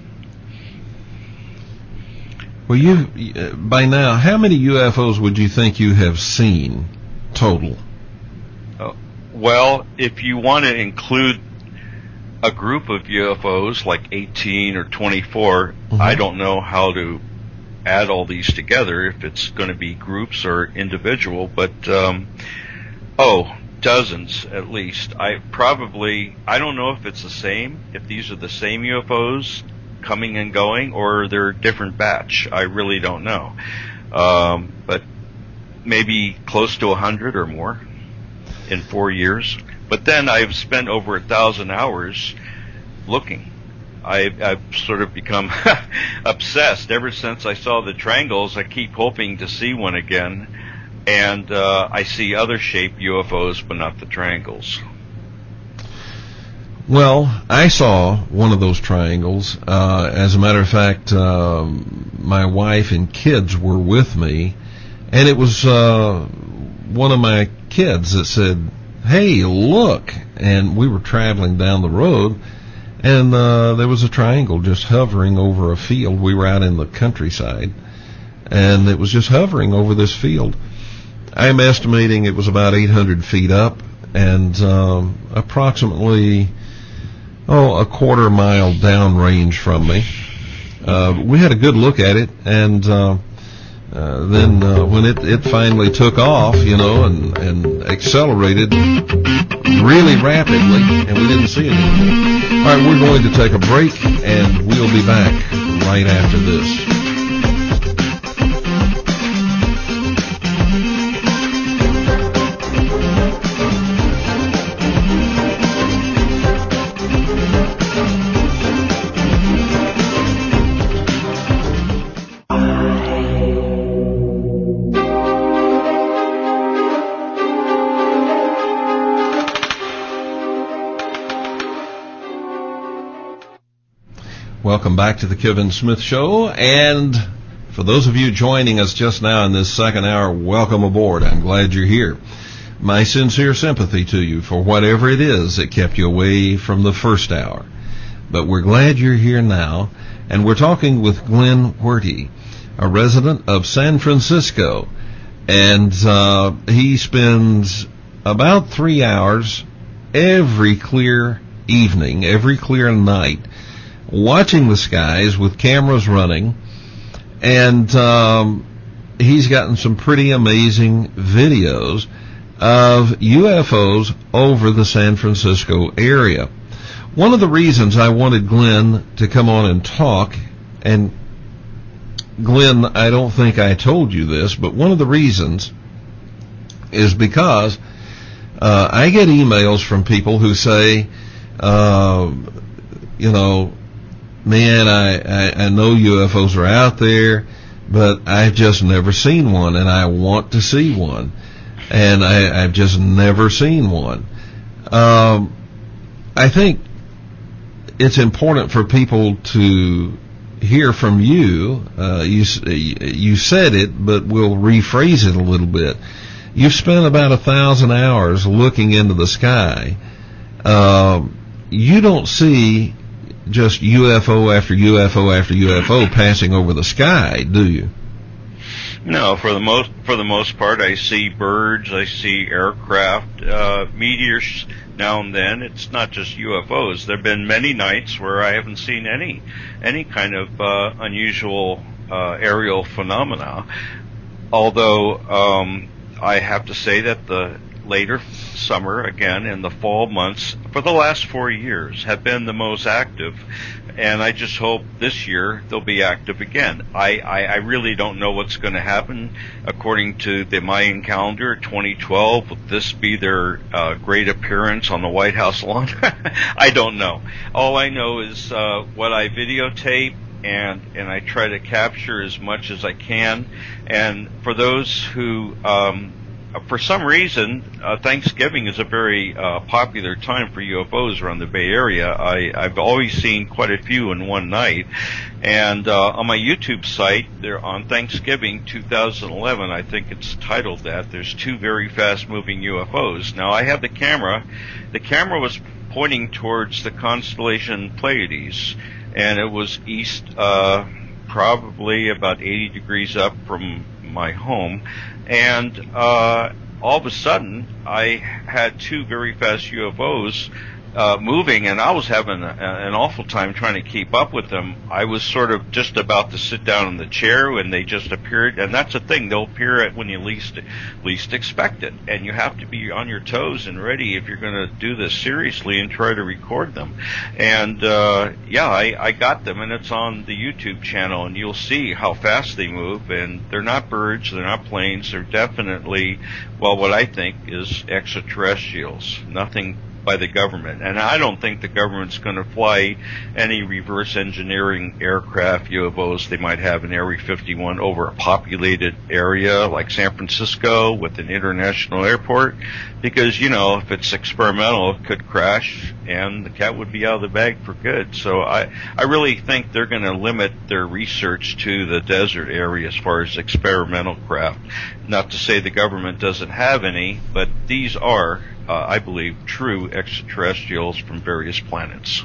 Well, you by now, how many U F Os would you think you have seen total? Uh, well, if you want to include a group of U F Os, like eighteen or twenty-four, mm-hmm. I don't know how to add all these together, if it's going to be groups or individual, but um, oh, dozens at least. I probably, I don't know if it's the same, if these are the same U F Os coming and going, or they're a different batch. I really don't know. Um, but maybe close to a hundred or more in four years. But then I've spent over a thousand hours looking. I, I've sort of become obsessed ever since I saw the triangles. I keep hoping to see one again, and uh, I see other shaped U F Os, but not the triangles. Well, I saw one of those triangles. Uh, as a matter of fact, um, my wife and kids were with me, and it was uh, one of my kids that said, "Hey, look!" And we were traveling down the road. And uh, there was a triangle just hovering over a field. We were out in the countryside, and it was just hovering over this field. I'm estimating it was about eight hundred feet up and um, approximately, oh, a quarter mile downrange from me. Uh, we had a good look at it, and uh, Uh, then uh, when it, it finally took off, you know, and, and accelerated really rapidly, and we didn't see it anymore. All right, we're going to take a break, and we'll be back right after this. Welcome back to the Kevin Smith Show, and for those of you joining us just now in this second hour, welcome aboard. I'm glad you're here. My sincere sympathy to you for whatever it is that kept you away from the first hour. But we're glad you're here now, and we're talking with Glenn Huerty, a resident of San Francisco, and uh, he spends about three hours every clear evening, every clear night, watching the skies with cameras running, and um, he's gotten some pretty amazing videos of U F Os over the San Francisco area. One of the reasons I wanted Glenn to come on and talk, and Glenn, I don't think I told you this, but one of the reasons is because uh, I get emails from people who say, uh, you know, man, I, I, I know U F Os are out there, but I've just never seen one, and I want to see one. And I, I've just never seen one. Um, I think it's important for people to hear from you. Uh, you, you said it, but we'll rephrase it a little bit. You've spent about a thousand hours looking into the sky. Um, you don't see just U F O after U F O after U F O passing over the sky, do you? No, for the most for the most part, I see birds, I see aircraft, uh, meteors now and then. It's not just U F Os. There have been many nights where I haven't seen any any kind of uh, unusual uh, aerial phenomena. Although um, I have to say that the later summer, again, in the fall months, for the last four years, have been the most active. And I just hope this year they'll be active again. I, I, I really don't know what's going to happen. According to the Mayan calendar, twenty twelve, will this be their uh, great appearance on the White House lawn? I don't know. All I know is uh, what I videotape, and, and I try to capture as much as I can. And for those who... Um, For some reason, uh, Thanksgiving is a very uh, popular time for U F Os around the Bay Area. I, I've always seen quite a few in one night. And uh, on my YouTube site, they're on Thanksgiving two thousand eleven, I think it's titled that, there's two very fast-moving U F Os. Now, I have the camera. The camera was pointing towards the constellation Pleiades, and it was east, uh, probably about eighty degrees up from my home. And uh, all of a sudden, I had two very fast U F Os uh, moving, and I was having a, an awful time trying to keep up with them. I was sort of just about to sit down in the chair when they just appeared, and that's the thing. They'll appear at when you least least expect it, and you have to be on your toes and ready if you're going to do this seriously and try to record them. And uh, yeah, I, I got them, and it's on the YouTube channel, and you'll see how fast they move. And they're not birds, they're not planes, they're definitely, well, what I think is extraterrestrials. Nothing by the government. And I don't think the government's going to fly any reverse engineering aircraft, U F Os they might have in Area fifty-one over a populated area like San Francisco with an international airport, because, you know, if it's experimental, it could crash and the cat would be out of the bag for good. So I, I really think they're going to limit their research to the desert area as far as experimental craft. Not to say the government doesn't have any, but these are, Uh, I believe, true extraterrestrials from various planets.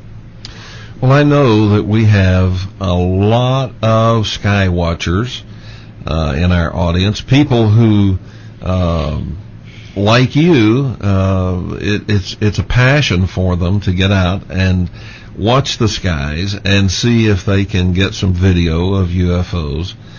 Well, I know that we have a lot of sky watchers uh, in our audience, people who, um, like you, uh, it, it's it's a passion for them to get out and watch the skies and see if they can get some video of U F Os.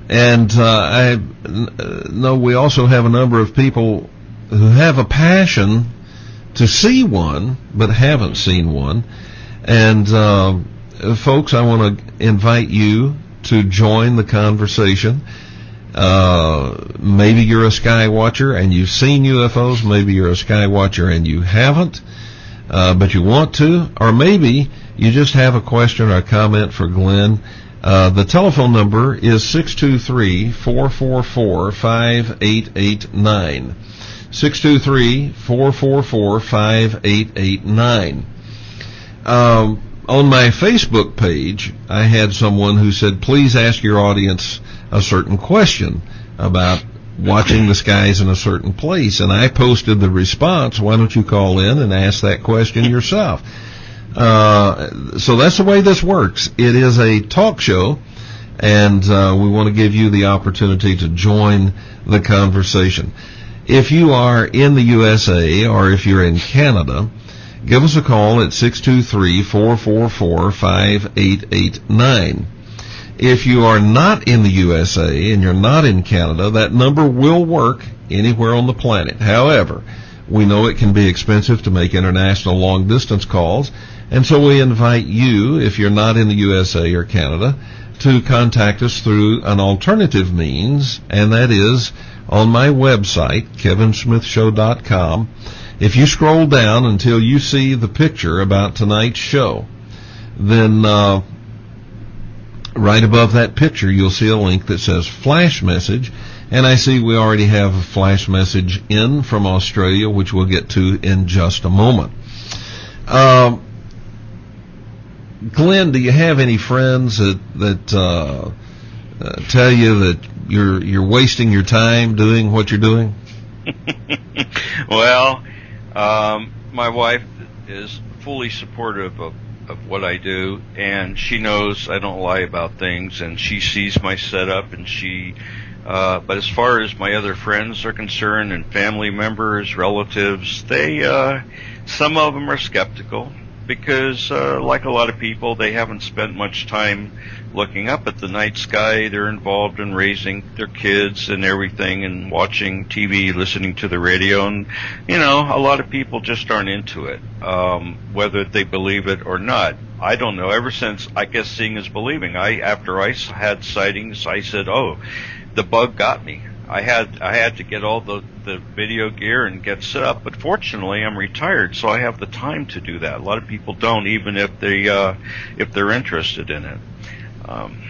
And uh, I uh, know we also have a number of people who have a passion to see one, but haven't seen one. And uh, folks, I want to invite you to join the conversation. Uh, maybe you're a sky watcher and you've seen U F Os. Maybe you're a sky watcher and you haven't, uh, but you want to. Or maybe you just have a question or a comment for Glenn. Uh, the telephone number is six two three, four four four, five eight eight nine. six two three, four four four, five eight eight nine. Um, on my Facebook page, I had someone who said, please ask your audience a certain question about watching the skies in a certain place. And I posted the response, why don't you call in and ask that question yourself? Uh, so that's the way this works. It is a talk show, and uh, we want to give you the opportunity to join the conversation. If you are in the U S A or if you're in Canada, give us a call at six two three, four four four, five eight eight nine. If you are not in the U S A and you're not in Canada, that number will work anywhere on the planet. However, we know it can be expensive to make international long-distance calls, and so we invite you, if you're not in the U S A or Canada, to contact us through an alternative means, and that is on my website, kevin smith show dot com. If you scroll down until you see the picture about tonight's show, then uh, right above that picture you'll see a link that says flash message, and I see we already have a flash message in from Australia, which we'll get to in just a moment. Um, Glenn, do you have any friends that that uh, uh, tell you that you're you're wasting your time doing what you're doing? Well, um, my wife is fully supportive of, of what I do, and she knows I don't lie about things, and she sees my setup, and she, uh, but as far as my other friends are concerned, and family members, relatives, they, uh, some of them are skeptical, because, uh, like a lot of people, they haven't spent much time looking up at the night sky. They're involved in raising their kids and everything, and watching T V, listening to the radio, and, you know, a lot of people just aren't into it, um, whether they believe it or not. I don't know. Ever since, I guess, seeing is believing. I, after I had sightings, I said, oh, the bug got me. I had I had to get all the, the video gear and get set up, but fortunately I'm retired, so I have the time to do that. A lot of people don't, even if they uh, if they're interested in it. Um,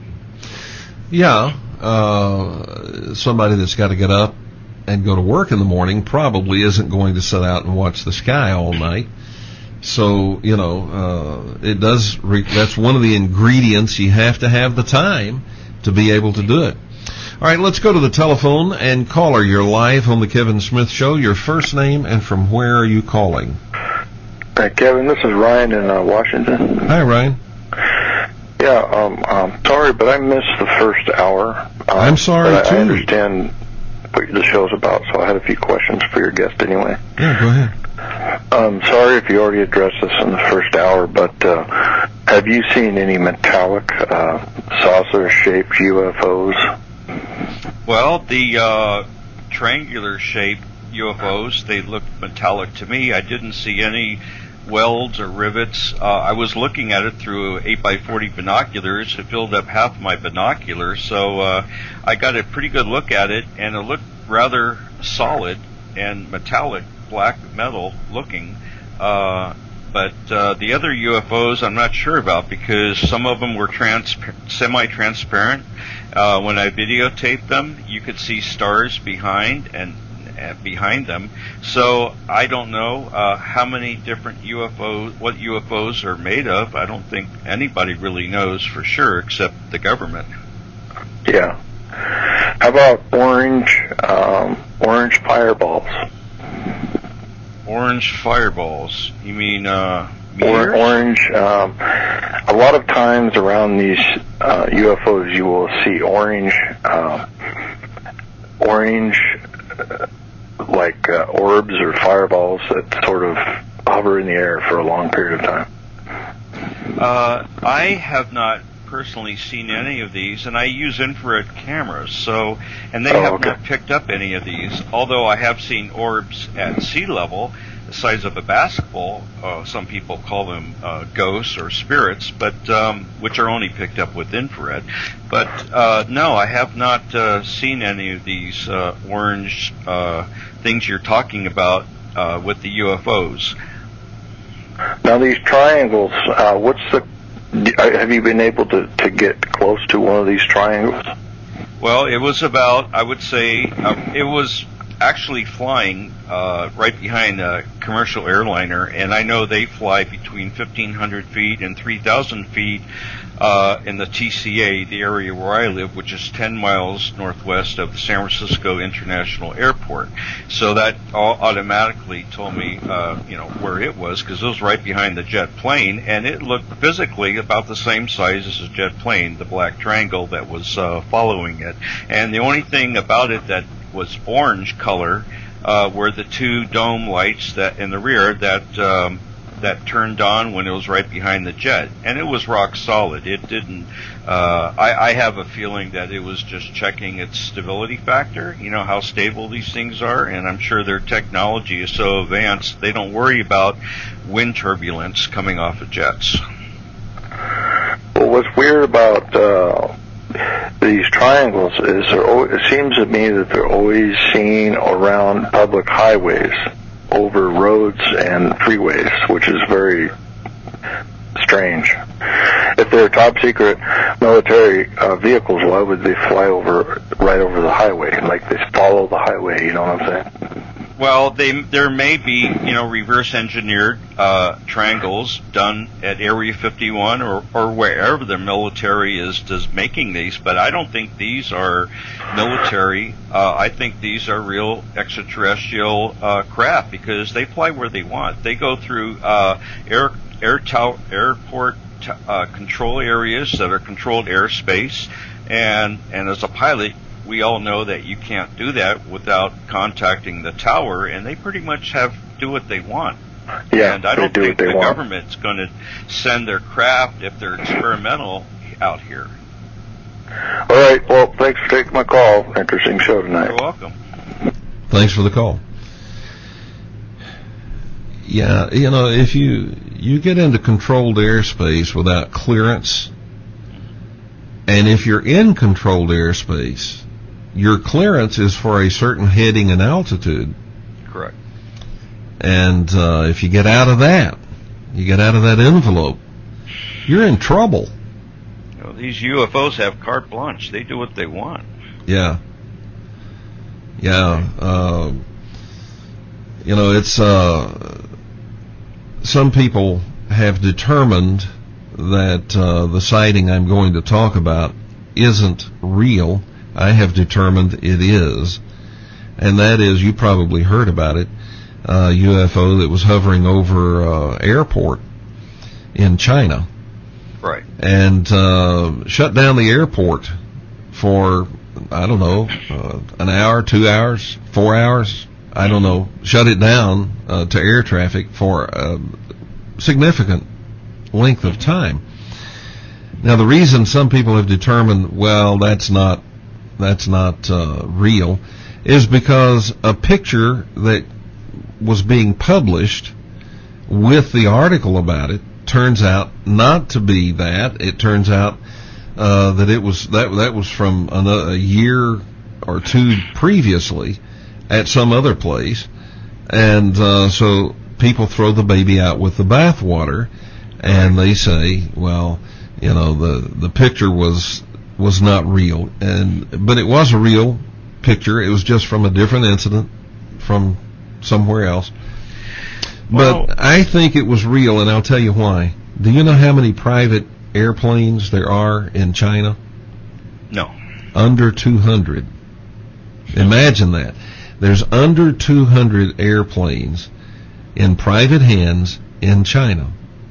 yeah, uh, somebody that's got to get up and go to work in the morning probably isn't going to sit out and watch the sky all night. So, you know, uh, it does. Re- that's one of the ingredients. You have to have the time to be able to do it. All right, let's go to the telephone. And caller, you're live on the Kevin Smith Show. Your first name and from where are you calling? Hey, Kevin, this is Ryan in uh, Washington. Hi, Ryan. Yeah, um, I'm sorry, but I missed the first hour. Um, I'm sorry, but I, too. I understand what the show's about, so I had a few questions for your guest anyway. Yeah, go ahead. Um, sorry if you already addressed this in the first hour, but uh, have you seen any metallic uh, saucer-shaped U F Os? Well, the uh, triangular-shaped U F Os, they look metallic to me. I didn't see any welds or rivets. Uh, I was looking at it through eight by forty binoculars. It filled up half my binoculars, so uh, I got a pretty good look at it, and it looked rather solid and metallic, black metal looking. Uh, but uh, the other U F Os I'm not sure about, because some of them were trans- semi-transparent. Uh, when I videotaped them, you could see stars behind and uh, behind them. So I don't know uh, how many different U F Os, what U F Os are made of. I don't think anybody really knows for sure except the government. Yeah. How about orange, um, orange fireballs? Orange fireballs? You mean uh, Or, meteors? orange. Um, a lot of times around these uh, U F Os, you will see orange, uh, orange, uh, like uh, orbs or fireballs that sort of hover in the air for a long period of time. Uh, I have not personally seen any of these, and I use infrared cameras, so, and they Oh, have okay. not picked up any of these, although I have seen orbs at sea level, the size of a basketball. Uh, some people call them uh, ghosts or spirits, but um, which are only picked up with infrared. But uh, no, I have not uh, seen any of these uh, orange uh, things you're talking about uh, with the U F Os. Now these triangles, uh, what's the? Have you been able to, to get close to one of these triangles? Well, it was about, I would say, uh, it was actually flying uh, right behind a commercial airliner, and I know they fly between fifteen hundred feet and three thousand feet uh, in the T C A, the area where I live, which is ten miles northwest of the San Francisco International Airport. So that all automatically told me, uh, you know, where it was, because it was right behind the jet plane, and it looked physically about the same size as a jet plane, the black triangle that was uh, following it. And the only thing about it that was orange color uh, were the two dome lights that in the rear that um, that turned on when it was right behind the jet, and it was rock solid. It didn't. Uh, I, I have a feeling that it was just checking its stability factor. You know how stable these things are, and I'm sure their technology is so advanced they don't worry about wind turbulence coming off of jets. Well, what's weird about uh, these triangles is they're al- it seems to me that they're always seen around public highways, over roads and freeways, which is very strange. If they're top secret military uh, vehicles, why would they fly over right over the highway? Like they follow the highway, you know what I'm saying? Well, they, there may be, you know, reverse engineered uh, triangles done at Area fifty-one or, or wherever the military is, is making these, but I don't think these are military. Uh, I think these are real extraterrestrial uh, craft, because they fly where they want. They go through uh, air air tow- airport t- uh, control areas that are controlled airspace, and and as a pilot, we all know that you can't do that without contacting the tower, and they pretty much have do what they want. Yeah, and I they don't do think what they the want. government's going to send their craft, if they're experimental, out here. All right, well, thanks for taking my call. Interesting show tonight. You're welcome. Thanks for the call. Yeah, you know, if you you get into controlled airspace without clearance, and if you're in controlled airspace, your clearance is for a certain heading and altitude. Correct. And uh, if you get out of that, you get out of that envelope, you're in trouble. You know, these U F Os have carte blanche. They do what they want. Yeah. Yeah. Uh, you know, it's, uh, some people have determined that uh, the sighting I'm going to talk about isn't real. I have determined it is. And that is, you probably heard about it, a U F O that was hovering over uh, airport in China. Right. And uh, shut down the airport for, I don't know, uh, an hour, two hours, four hours, I don't know, shut it down uh, to air traffic for a significant length of time. Now, the reason some people have determined, well, that's not that's not uh, real, is because a picture that was being published with the article about it turns out not to be that. It turns out uh, that it was that that was from another, a year or two previously at some other place, and uh, so people throw the baby out with the bathwater, and they say, well, you know, the the picture was was not real, and but it was a real picture. It was just from a different incident from somewhere else. But Well, I think it was real, and I'll tell you why. Do you know how many private airplanes there are in China? no. Under two hundred. Imagine that. There's under two hundred airplanes in private hands in China.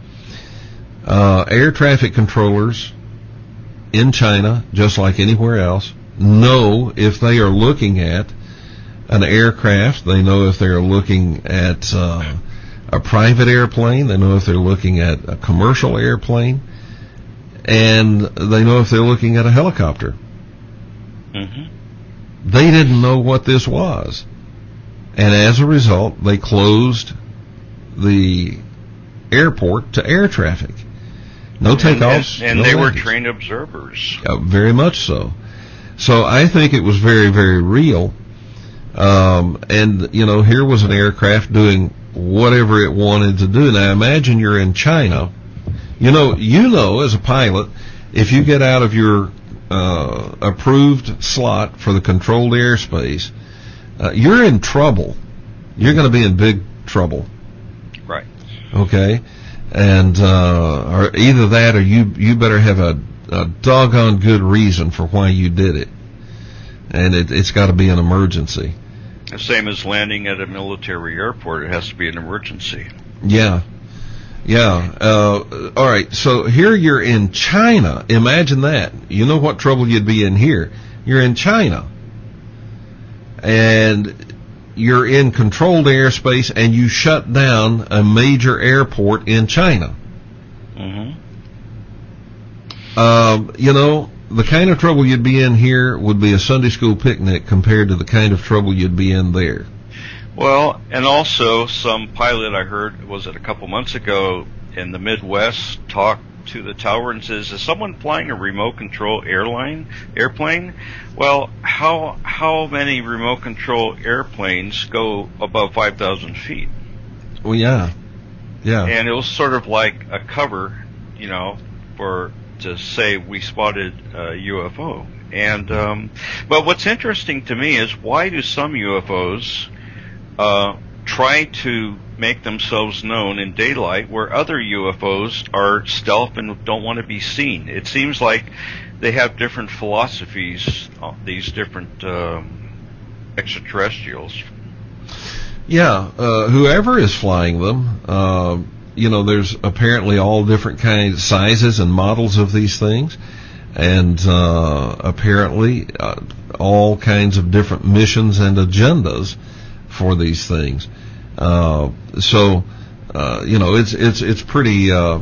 Uh, air traffic controllers in China, just like anywhere else, know if they are looking at an aircraft. They know if they're looking at uh, a private airplane. They know if they're looking at a commercial airplane. and they know if they're looking at a helicopter. Mm-hmm. They didn't know what this was. And as a result, they closed the airport to air traffic. No takeoffs. And, and, and no they were landings. trained observers. Uh, very much so. So I think it was very, very real. Um, and, you know, here was an aircraft doing whatever it wanted to do. Now imagine you're in China. You know, you know as a pilot, if you get out of your uh, approved slot for the controlled airspace, uh, you're in trouble. You're going to be in big trouble. Right. Okay? And uh, or either that or you, you better have a, a doggone good reason for why you did it. And it, it's got to be an emergency. The same as landing at a military airport. It has to be an emergency. Yeah. Yeah. Uh, all right. So here you're in China. Imagine that. You know what trouble you'd be in here. You're in China. And you're in controlled airspace and you shut down a major airport in China. Mm-hmm. Um, you know, the kind of trouble you'd be in here would be a Sunday school picnic compared to the kind of trouble you'd be in there. Well, and also some pilot I heard, was it a couple months ago, in the Midwest talked to the tower and says, is someone flying a remote control airline, airplane? Well, how how many remote control airplanes go above five thousand feet? Well, yeah. Yeah. And it was sort of like a cover, you know, for to say we spotted a U F O. And um, but what's interesting to me is why do some U F Os uh, try to make themselves known in daylight where other U F Os are stealth and don't want to be seen? It seems like they have different philosophies, these different um, extraterrestrials. Yeah, uh, whoever is flying them, uh, you know, there's apparently all different kinds, sizes and models of these things, and uh, apparently uh, all kinds of different missions and agendas for these things. Uh, so, uh, you know, it's it's it's pretty. Uh,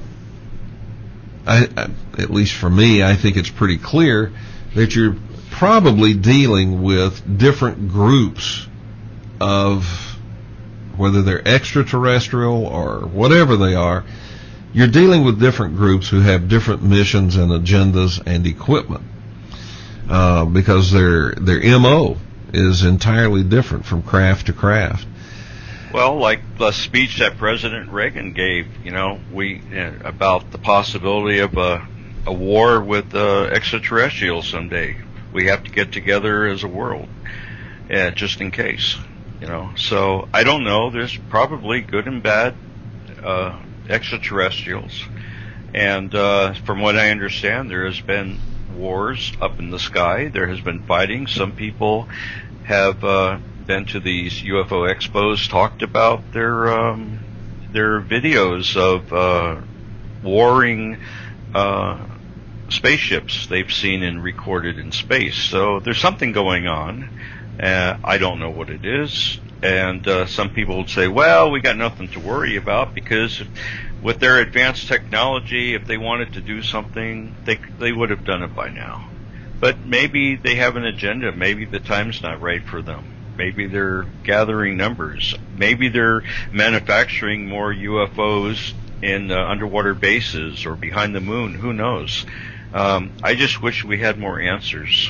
I, I, at least for me, I think it's pretty clear that you're probably dealing with different groups of, whether they're extraterrestrial or whatever they are, you're dealing with different groups who have different missions and agendas and equipment, uh, because their their M O is entirely different from craft to craft. Well, like the speech that President Reagan gave, you know, we uh, about the possibility of a, a war with uh, extraterrestrials someday. We have to get together as a world, uh, just in case, you know. So I don't know. There's probably good and bad uh, extraterrestrials, and uh, from what I understand, there has been wars up in the sky. There has been fighting. Some people have uh, been to these U F O expos, talked about their um, their videos of uh, warring uh, spaceships they've seen and recorded in space. So there's something going on. Uh, I don't know what it is. And uh, some people would say, well, we got nothing to worry about because with their advanced technology, if they wanted to do something, they they would have done it by now. But maybe they have an agenda. Maybe the time's not right for them. Maybe they're gathering numbers. Maybe they're manufacturing more U F Os in uh, underwater bases or behind the moon. Who knows? Um, I just wish we had more answers.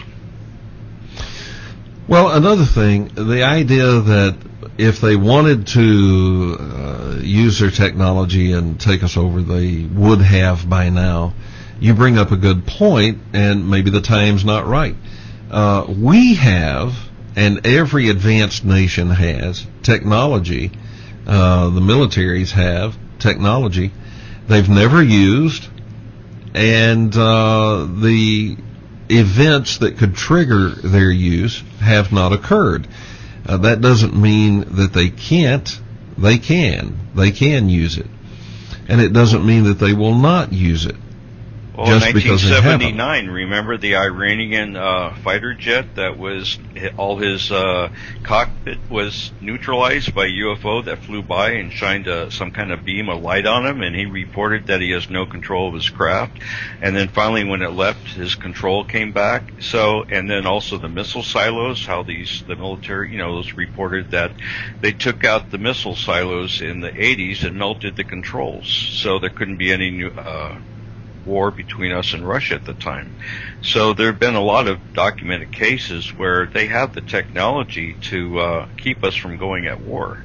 Well, another thing, the idea that if they wanted to uh, use their technology and take us over, they would have by now. You bring up a good point, and maybe the time's not right. Uh, we have, and every advanced nation has, technology. Uh, the militaries have technology they've never used, and uh, the events that could trigger their use have not occurred. Uh, that doesn't mean that they can't. They can. They can use it. And it doesn't mean that they will not use it. Well, just in because they haven't. nineteen seventy-nine, remember the Iranian uh, fighter jet that was, all his uh, cockpit was neutralized by a U F O that flew by and shined a, some kind of beam of light on him, and he reported that he has no control of his craft. And then finally when it left, his control came back. So, and then also the missile silos, how these, the military, you know, those reported that they took out the missile silos in the eighties and melted the controls. So there couldn't be any new, uh, war between us and Russia at the time. So there have been a lot of documented cases where they have the technology to uh, keep us from going at war.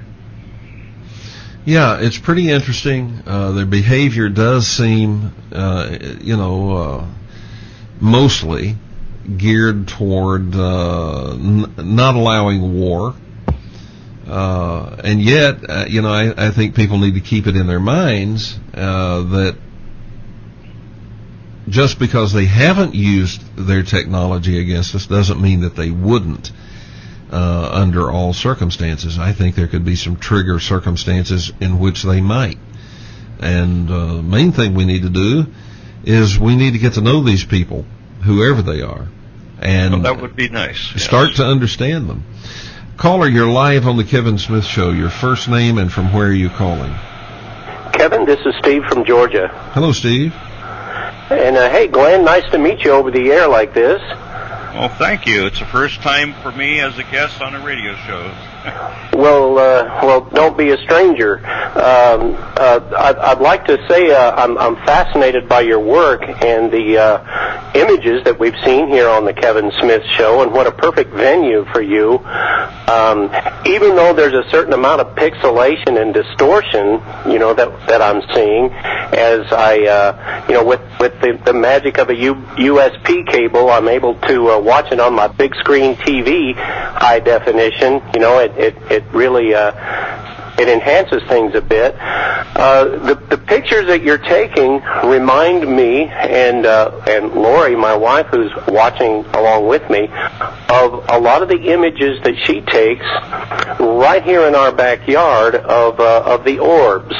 Yeah, it's pretty interesting. Uh, their behavior does seem, uh, you know, uh, mostly geared toward uh, n- not allowing war. Uh, and yet, uh, you know, I, I think people need to keep it in their minds uh, that just because they haven't used their technology against us doesn't mean that they wouldn't uh, under all circumstances. I think there could be some trigger circumstances in which they might. And the uh, main thing we need to do is we need to get to know these people, whoever they are, and well, that would be nice. Start yes. to understand them. Caller, you're live on the Kevin Smith Show. Your first name and from where are you calling? Kevin, this is Steve from Georgia. Hello, Steve. And, uh, hey, Glenn, nice to meet you over the air like this. Well, thank you. It's the first time for me as a guest on a radio show. Well, uh, well, don't be a stranger. Um, uh, I'd, I'd like to say uh, I'm, I'm fascinated by your work and the uh, images that we've seen here on the Kevin Smith Show, and what a perfect venue for you. Um, even though there's a certain amount of pixelation and distortion, you know, that that I'm seeing, as I, uh, you know, with with the, the magic of a U, U S B cable, I'm able to uh, watch it on my big screen T V, high definition. You know, it it, it really uh, it enhances things a bit. Uh, the, the pictures that you're taking remind me, and uh, and Lori, my wife, who's watching along with me, of a lot of the images that she takes right here in our backyard of uh, of the orbs.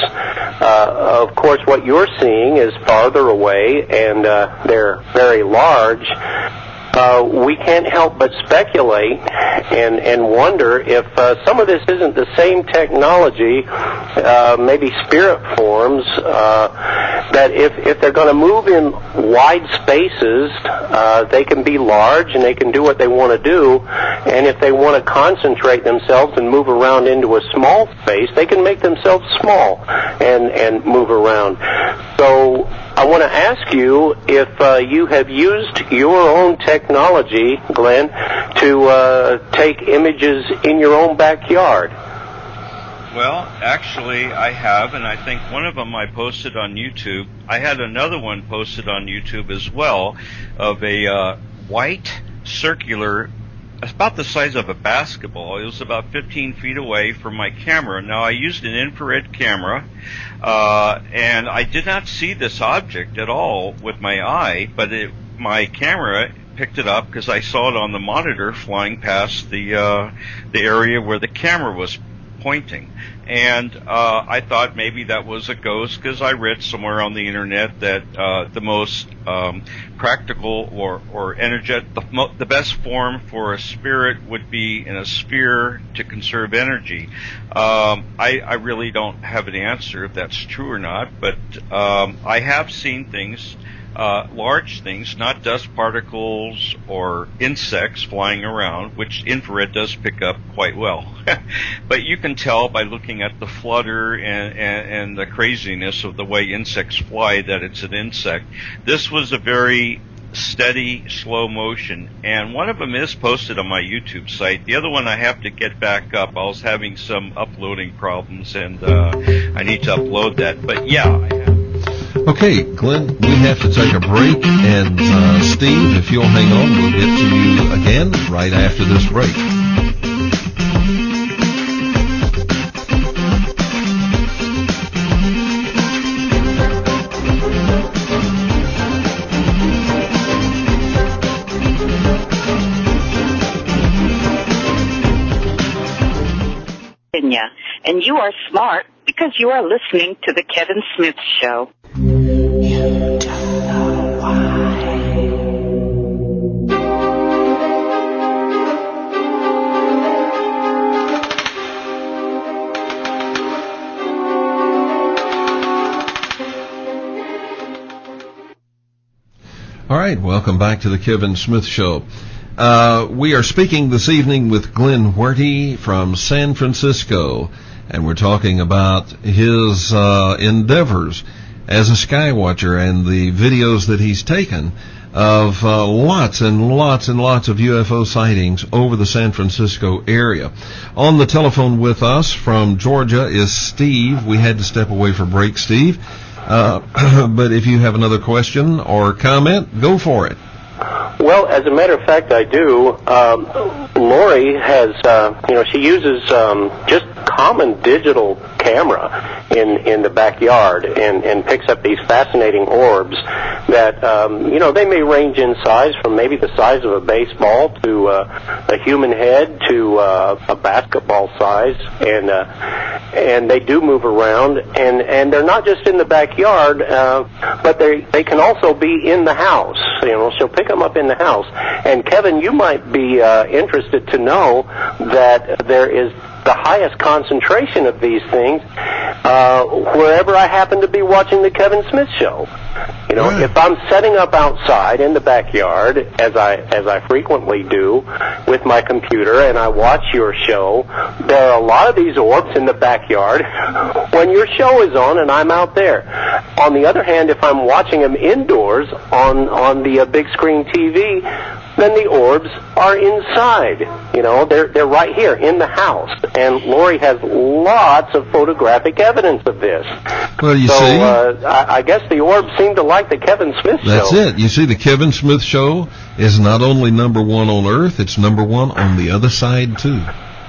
Uh, of course, what you're seeing is farther away, and uh, they're very large. Uh, we can't help but speculate and, and wonder if uh, some of this isn't the same technology, uh, maybe spirit forms, uh, that if, if they're going to move in wide spaces, uh, they can be large and they can do what they want to do. And if they want to concentrate themselves and move around into a small space, they can make themselves small and, and move around. So I want to ask you if uh, you have used your own technology, Glenn, to uh, take images in your own backyard. Well, actually, I have, and I think one of them I posted on YouTube. I had another one posted on YouTube as well of a uh, white circular, about the size of a basketball. It was about fifteen feet away from my camera. Now, I used an infrared camera, uh, and I did not see this object at all with my eye, but it, my camera picked it up because I saw it on the monitor flying past the uh, the area where the camera was pointing. And uh, I thought maybe that was a ghost because I read somewhere on the internet that uh, the most um, practical or, or energetic, the, mo- the best form for a spirit would be in a sphere to conserve energy. Um, I, I really don't have an answer if that's true or not, but um, I have seen things, uh, large things, not dust particles or insects flying around, which infrared does pick up quite well. But you can tell by looking at the flutter and, and, and the craziness of the way insects fly that it's an insect. This was a very steady, slow motion, and one of them is posted on my YouTube site. The other one I have to get back up. I was having some uploading problems, and uh, I need to upload that. But yeah, I have. Okay, Glenn, we have to take a break, and uh, Steve, if you'll hang on, we'll get to you again right after this break. And you are smart because you are listening to The Kevin Smith Show. You don't know. All right, welcome back to the Kevin Smith Show. Uh, we are speaking this evening with Glenn Huerty from San Francisco, and we're talking about his uh, endeavors as a sky watcher and the videos that he's taken of uh, lots and lots and lots of U F O sightings over the San Francisco area. On the telephone with us from Georgia is Steve. We had to step away for break, Steve. Uh, but if you have another question or comment, go for it. Well, as a matter of fact, I do. Um, Lori has, uh, you know, she uses um, just common digital camera in in the backyard and and picks up these fascinating orbs that, um, you know, they may range in size from maybe the size of a baseball to uh, a human head to uh, a basketball size, and uh, and they do move around, and and they're not just in the backyard, uh, but they they can also be in the house. You know, she'll pick them up in the house. And Kevin, you might be uh, interested to know that there is the highest concentration of these things uh, wherever I happen to be watching the Kevin Smith Show. You know, Right. if I'm setting up outside in the backyard, as I as I frequently do with my computer, and I watch your show, there are a lot of these orbs in the backyard when your show is on and I'm out there. On the other hand, if I'm watching them indoors on on the uh, big screen T V, then the orbs are inside. You know, they're they're right here in the house. And Lori has lots of photographic evidence of this. Well, you so, see, uh, I, I guess the orbs seem to like the Kevin Smith that's show. it. You see, the Kevin Smith Show is not only number one on Earth, it's number one on the other side, too.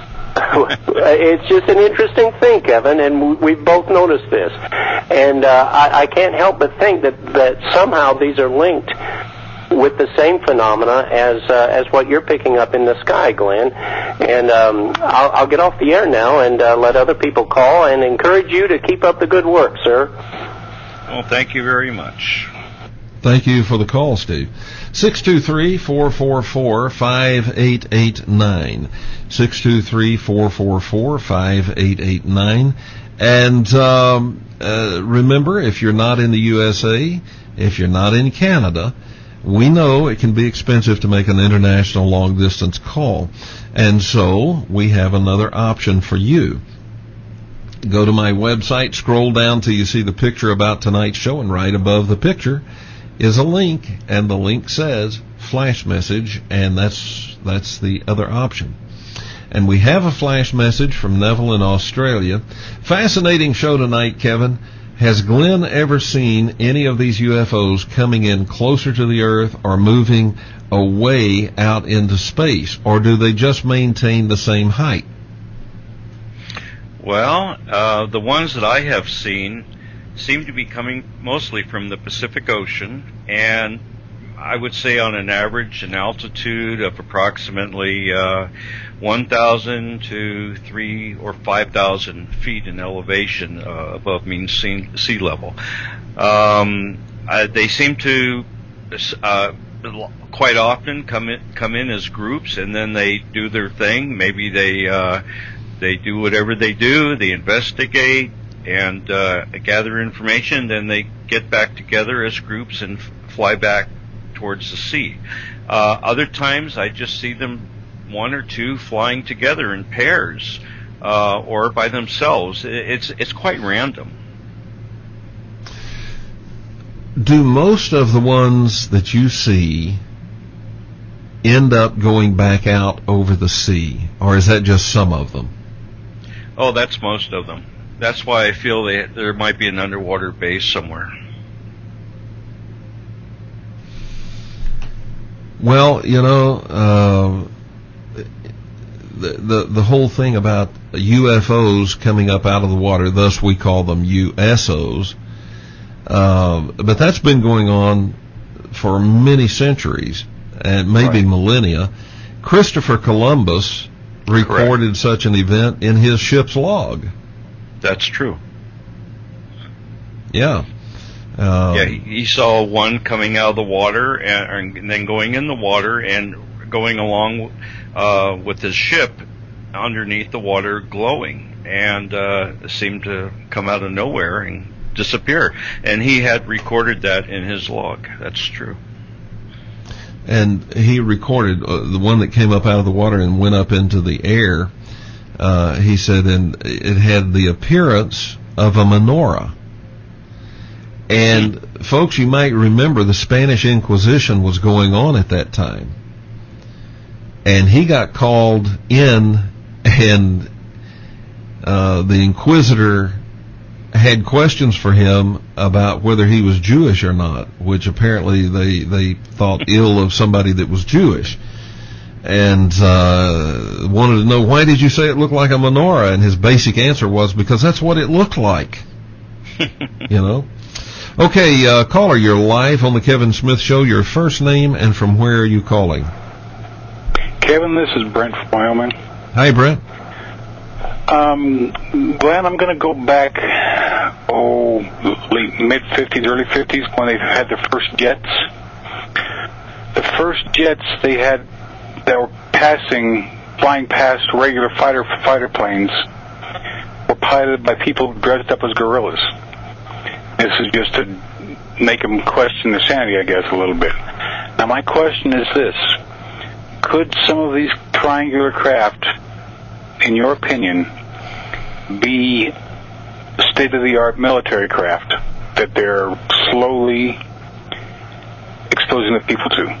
It's just an interesting thing, Kevin, and we've both noticed this. And uh, I, I can't help but think that, that somehow these are linked with the same phenomena as uh, as what you're picking up in the sky, Glenn. And um, I'll, I'll get off the air now and uh, let other people call and encourage you to keep up the good work, sir. Well, thank you very much. Thank you for the call, Steve. six two three, four four four, five eight eight nine. six two three, four four four, five eight eight nine. And um, uh, remember, if you're not in the U S A, if you're not in Canada, we know it can be expensive to make an international long-distance call. And so we have another option for you. Go to my website, scroll down till you see the picture about tonight's show, and right above the picture is a link, and the link says flash message, and that's that's the other option. And we have a flash message from Neville in Australia. Fascinating show tonight, Kevin. Has Glenn ever seen any of these U F Os coming in closer to the Earth or moving away out into space, or do they just maintain the same height? Well, uh, the ones that I have seen seem to be coming mostly from the Pacific Ocean, and I would say on an average an altitude of approximately uh, one thousand to three or five thousand feet in elevation uh, above mean sea, sea level. Um, uh, they seem to uh, quite often come in, come in as groups, and then they do their thing. Maybe they uh, they do whatever they do. They investigate and uh, gather information. Then they get back together as groups and f- fly back towards the sea. Uh, other times I just see them one or two flying together in pairs uh, or by themselves. It's it's quite random. Do most of the ones that you see end up going back out over the sea, or is that just some of them? Oh, that's most of them. That's why I feel they, there might be an underwater base somewhere. Well, you know, uh, the, the the whole thing about U F Os coming up out of the water, thus we call them U S Os, uh, but that's been going on for many centuries, and maybe Right. millennia. Christopher Columbus recorded Correct. such an event in his ship's log. That's true. Yeah. Um, Yeah, he, he saw one coming out of the water and, and then going in the water and going along uh, with his ship underneath the water glowing, and uh, seemed to come out of nowhere and disappear. And he had recorded that in his log. That's true. and he recorded uh, the one that came up out of the water and went up into the air. Uh, he said, and it had the appearance of a menorah. And folks, you might remember the Spanish Inquisition was going on at that time. And he got called in, and uh, the Inquisitor had questions for him about whether he was Jewish or not, which apparently they, they thought ill of somebody that was Jewish. And uh, wanted to know, why did you say it looked like a menorah? And his basic answer was, because that's what it looked like. You know? Okay, uh, caller, you're live on the Kevin Smith Show. Your first name and from where are you calling? Kevin, this is Brent from Wyoming. Hi, Brent. Um, Glenn, I'm going to go back, oh, late mid-fifties, early fifties, when they had the first jets. The first jets they had that were passing, flying past regular fighter fighter planes were piloted by people dressed up as gorillas. This is just to make them question their sanity, I guess, a little bit. Now, my question is this. Could some of these triangular craft, in your opinion, be state-of-the-art military craft that they're slowly exposing the people to?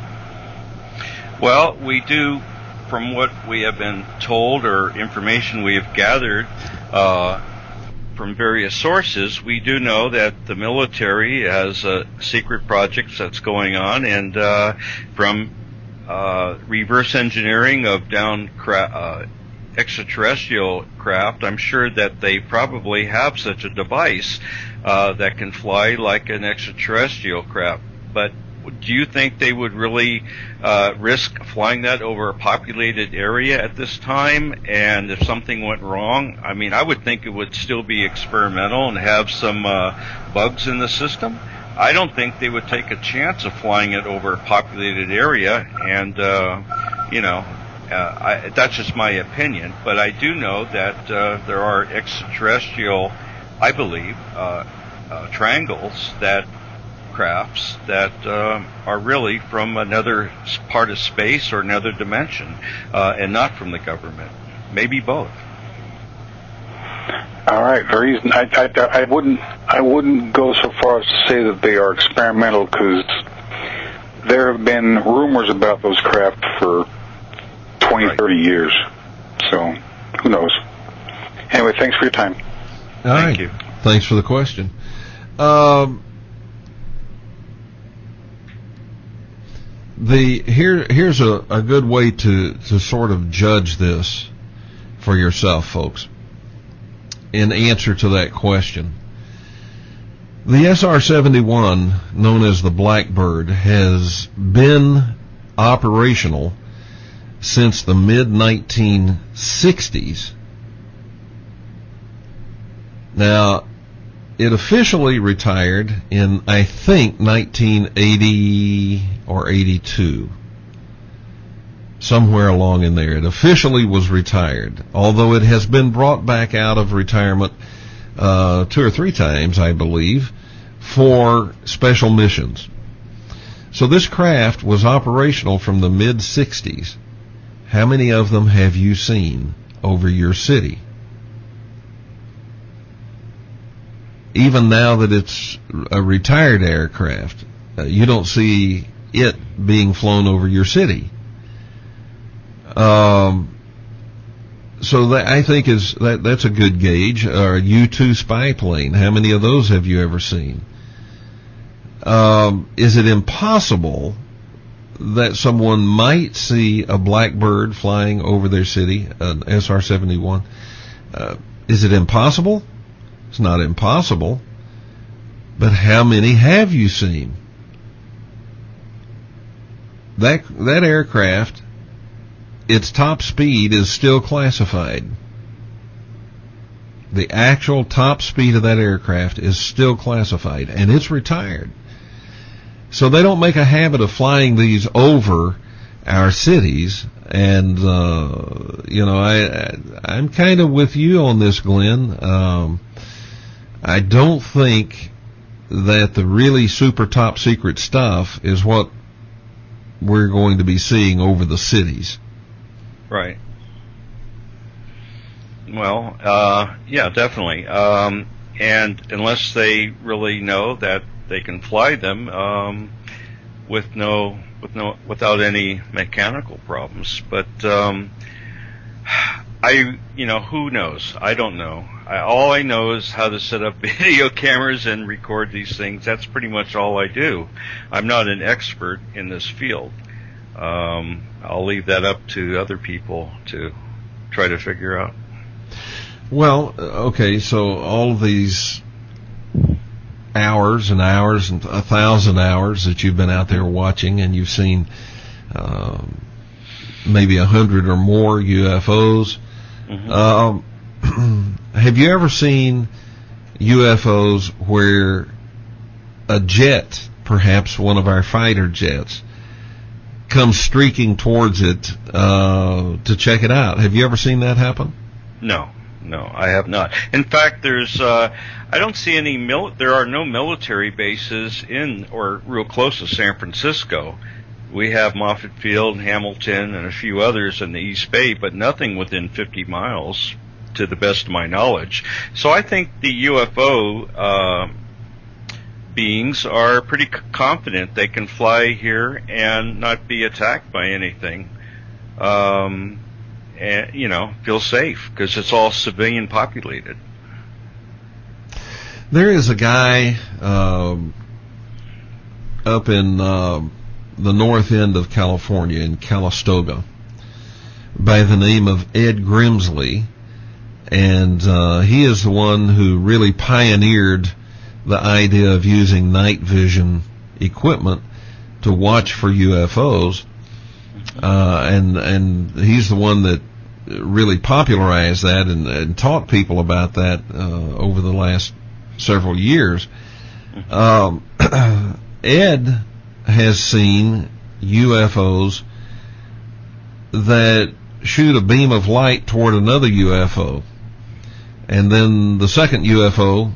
Well, we do, from what we have been told or information we have gathered uh, from various sources, we do know that the military has uh, secret projects that's going on, and uh, from uh, reverse engineering of down cra- uh, extraterrestrial craft, I'm sure that they probably have such a device uh, that can fly like an extraterrestrial craft. But do you think they would really uh, risk flying that over a populated area at this time? And if something went wrong, I mean, I would think it would still be experimental and have some uh, bugs in the system. I don't think they would take a chance of flying it over a populated area. And, uh, you know, uh, I, that's just my opinion. But I do know that uh, there are extraterrestrial, I believe, uh, uh, triangles that crafts that uh, are really from another part of space or another dimension, uh, and not from the government. Maybe both. All right. The reason I, I, I wouldn't I wouldn't go so far as to say that they are experimental, because there have been rumors about those craft for twenty, right. thirty years. So who knows? Anyway, thanks for your time. All right. Thank you. Thanks for the question. Um, The here here's a, a good way to, to sort of judge this for yourself, folks, in answer to that question. The S R seventy-one, known as the Blackbird, has been operational since the mid nineteen sixties. Now, it officially retired in, I think, nineteen eighty or eighty-two. Somewhere along in there. It officially was retired, although it has been brought back out of retirement uh, two or three times, I believe, for special missions. So this craft was operational from the mid-sixties. How many of them have you seen over your city? Even now that it's a retired aircraft, uh, you don't see it being flown over your city. Um, so that, I think is that that's a good gauge. Or a U two spy plane. How many of those have you ever seen? Um, is it impossible that someone might see a Blackbird flying over their city, an S R seventy-one? Uh, is it impossible? It's not impossible. But how many have you seen? That that aircraft, its top speed is still classified. The actual top speed of that aircraft is still classified, and it's retired. So they don't make a habit of flying these over our cities. And uh, you know, I I'm kind of with you on this, Glenn. Um, I don't think that the really super top secret stuff is what we're going to be seeing over the cities. Right. Well, uh, yeah, definitely. Um, and unless they really know that they can fly them um, with no, with no, without any mechanical problems, but um, I, you know, who knows? I don't know. I, all I know is how to set up video cameras and record these things. That's pretty much all I do. I'm not an expert in this field. Um, I'll leave that up to other people to try to figure out. Well, okay, so all of these hours and hours and a thousand hours that you've been out there watching, and you've seen um, maybe a hundred or more U F Os. Mm-hmm. Um, have you ever seen U F Os where a jet, perhaps one of our fighter jets, comes streaking towards it uh, to check it out? Have you ever seen that happen? No. No, I have not. In fact, there's, uh, I don't see any, mil- there are no military bases in or real close to San Francisco. We have Moffett Field, Hamilton, and a few others in the East Bay, but nothing within fifty miles, to the best of my knowledge. So I think the U F O uh, beings are pretty c- confident they can fly here and not be attacked by anything. Um... And, you know, feel safe because it's all civilian populated. There is a guy um, up in uh, the north end of California, in Calistoga, by the name of Ed Grimsley, and uh, he is the one who really pioneered the idea of using night vision equipment to watch for U F Os. Uh, and, and he's the one that really popularized that and, and taught people about that, uh, over the last several years. Um, Ed has seen U F Os that shoot a beam of light toward another U F O, and then the second U F O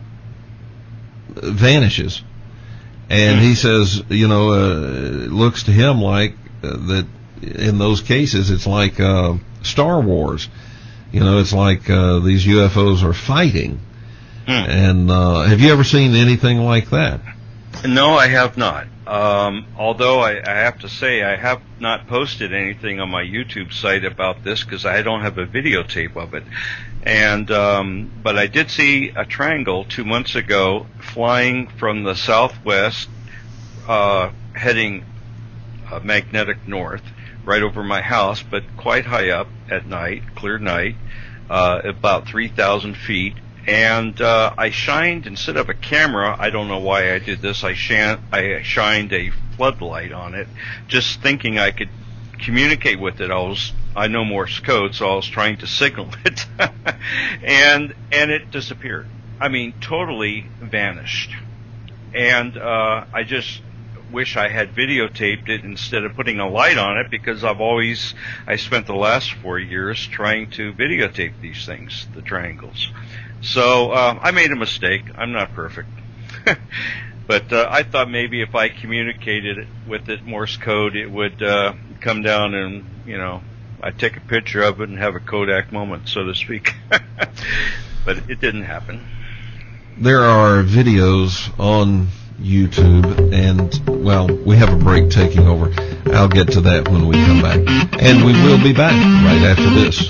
vanishes. And he says, you know, uh, it looks to him like uh, that in those cases it's like uh, Star Wars. You know, it's like uh, these U F Os are fighting. Mm. And uh, have you ever seen anything like that? No, I have not. Um, although I, I have to say I have not posted anything on my YouTube site about this because I don't have a videotape of it. And um, but I did see a triangle two months ago flying from the southwest, uh, heading uh, magnetic north, right over my house, but quite high up at night, clear night, uh, about three thousand feet. And uh, I shined, instead of a camera, I don't know why I did this, I, shan- I shined a floodlight on it, just thinking I could communicate with it. I was, I know Morse code, so I was trying to signal it. and and it disappeared. I mean, totally vanished. And uh, I just wish I had videotaped it instead of putting a light on it, because I've always, I spent the last four years trying to videotape these things, the triangles. So uh, I made a mistake. I'm not perfect. But uh, I thought maybe if I communicated with it Morse code, it would uh, come down and, you know, I'd take a picture of it and have a Kodak moment, so to speak. But it didn't happen. There are videos on YouTube, and, well, we have a break taking over. I'll get to that when we come back. And we will be back right after this.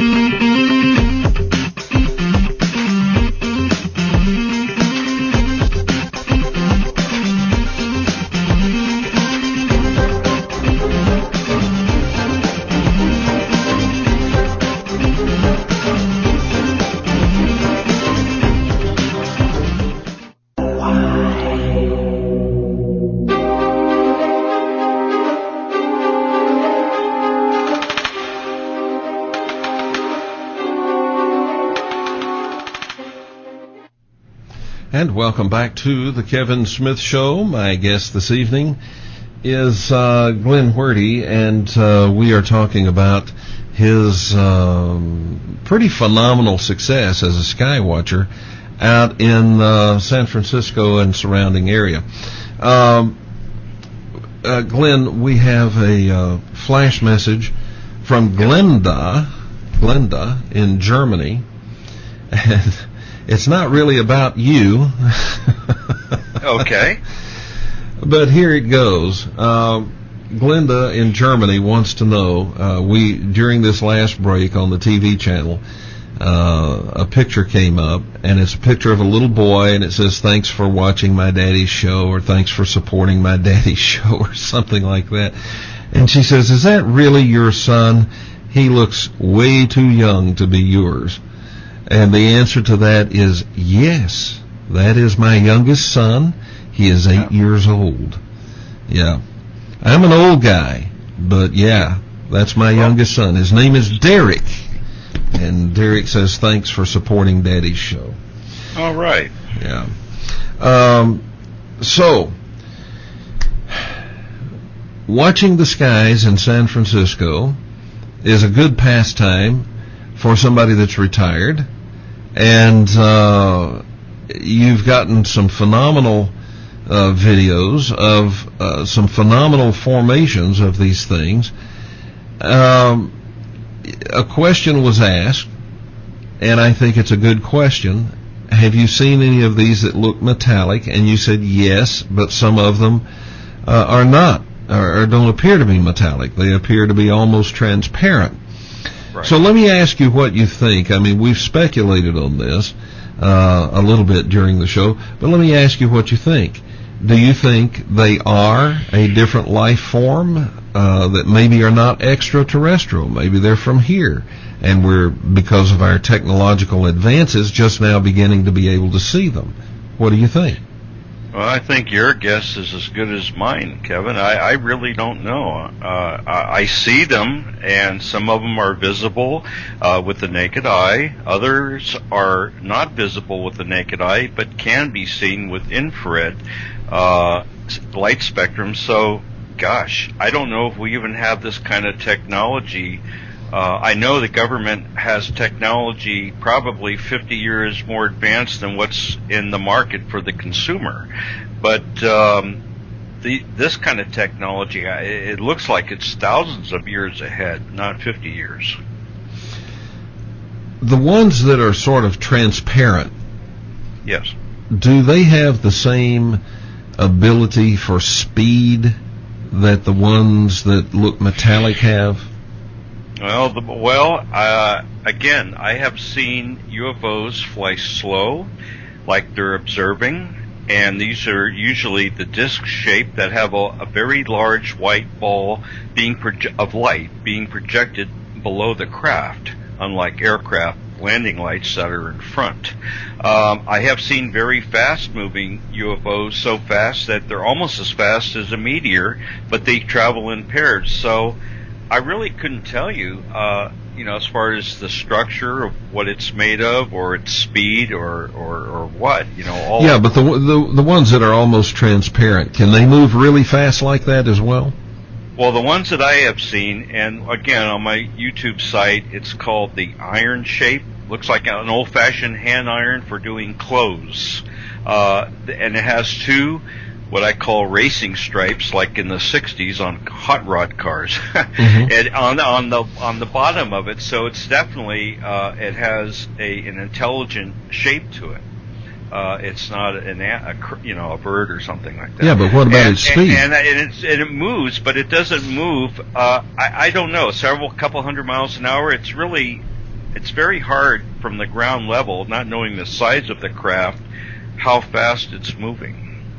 And welcome back to the Kevin Smith Show. My guest this evening is uh, Glenn Huerty, and uh, we are talking about his um, pretty phenomenal success as a sky watcher out in uh, San Francisco and surrounding area. Um, uh, Glenn, we have a uh, flash message from Glenda, Glenda in Germany, and it's not really about you. Okay. But here it goes. Uh, Glenda in Germany wants to know, uh, we, during this last break on the T V channel, uh, a picture came up, and it's a picture of a little boy, and it says, thanks for watching my daddy's show, or thanks for supporting my daddy's show, or something like that. And she says, is that really your son? He looks way too young to be yours. And the answer to that is yes. That is my youngest son. He is eight yeah. years old. Yeah. I'm an old guy, but yeah, that's my well, youngest son. His name is Derek. And Derek says, thanks for supporting Daddy's show. All right. Yeah. Um, so, watching the skies in San Francisco is a good pastime for somebody that's retired. And uh, you've gotten some phenomenal uh, videos of uh, some phenomenal formations of these things. Um, a question was asked, and I think it's a good question. Have you seen any of these that look metallic? And you said yes, but some of them uh, are not, or, or don't appear to be metallic. They appear to be almost transparent. Right. So let me ask you what you think. I mean, we've speculated on this uh, a little bit during the show, but let me ask you what you think. Do you think they are a different life form uh, that maybe are not extraterrestrial? Maybe they're from here, and we're, because of our technological advances, just now beginning to be able to see them. What do you think? Well, I think your guess is as good as mine, Kevin. I, I really don't know. Uh, I, I see them, and some of them are visible uh, with the naked eye. Others are not visible with the naked eye, but can be seen with infrared uh, light spectrum. So, gosh, I don't know if we even have this kind of technology. Uh, I know the government has technology probably fifty years more advanced than what's in the market for the consumer. But um, the, this kind of technology, it looks like it's thousands of years ahead, not fifty years. The ones that are sort of transparent, yes, do they have the same ability for speed that the ones that look metallic have? Well, the, well, uh, again, I have seen U F Os fly slow, like they're observing, and these are usually the disc shape that have a, a very large white ball being proje- of light being projected below the craft, unlike aircraft landing lights that are in front. Um, I have seen very fast-moving U F Os, so fast that they're almost as fast as a meteor, but they travel in pairs. So I really couldn't tell you, uh, you know, as far as the structure of what it's made of, or its speed, or, or, or what, you know. All yeah, but the, the the ones that are almost transparent, can they move really fast like that as well? Well, the ones that I have seen, and again, on my YouTube site, it's called the iron shape. Looks like an old-fashioned hand iron for doing clothes. Uh, and it has two what I call racing stripes, like in the sixties on hot rod cars, mm-hmm. and on on the on the bottom of it. So it's definitely uh, it has a an intelligent shape to it. Uh, it's not an a, you know a bird or something like that. Yeah, but what about and, its speed? And, and, and, it's, and it moves, but it doesn't move. Uh, I, I don't know, several couple hundred miles an hour. It's really it's very hard from the ground level, not knowing the size of the craft, how fast it's moving.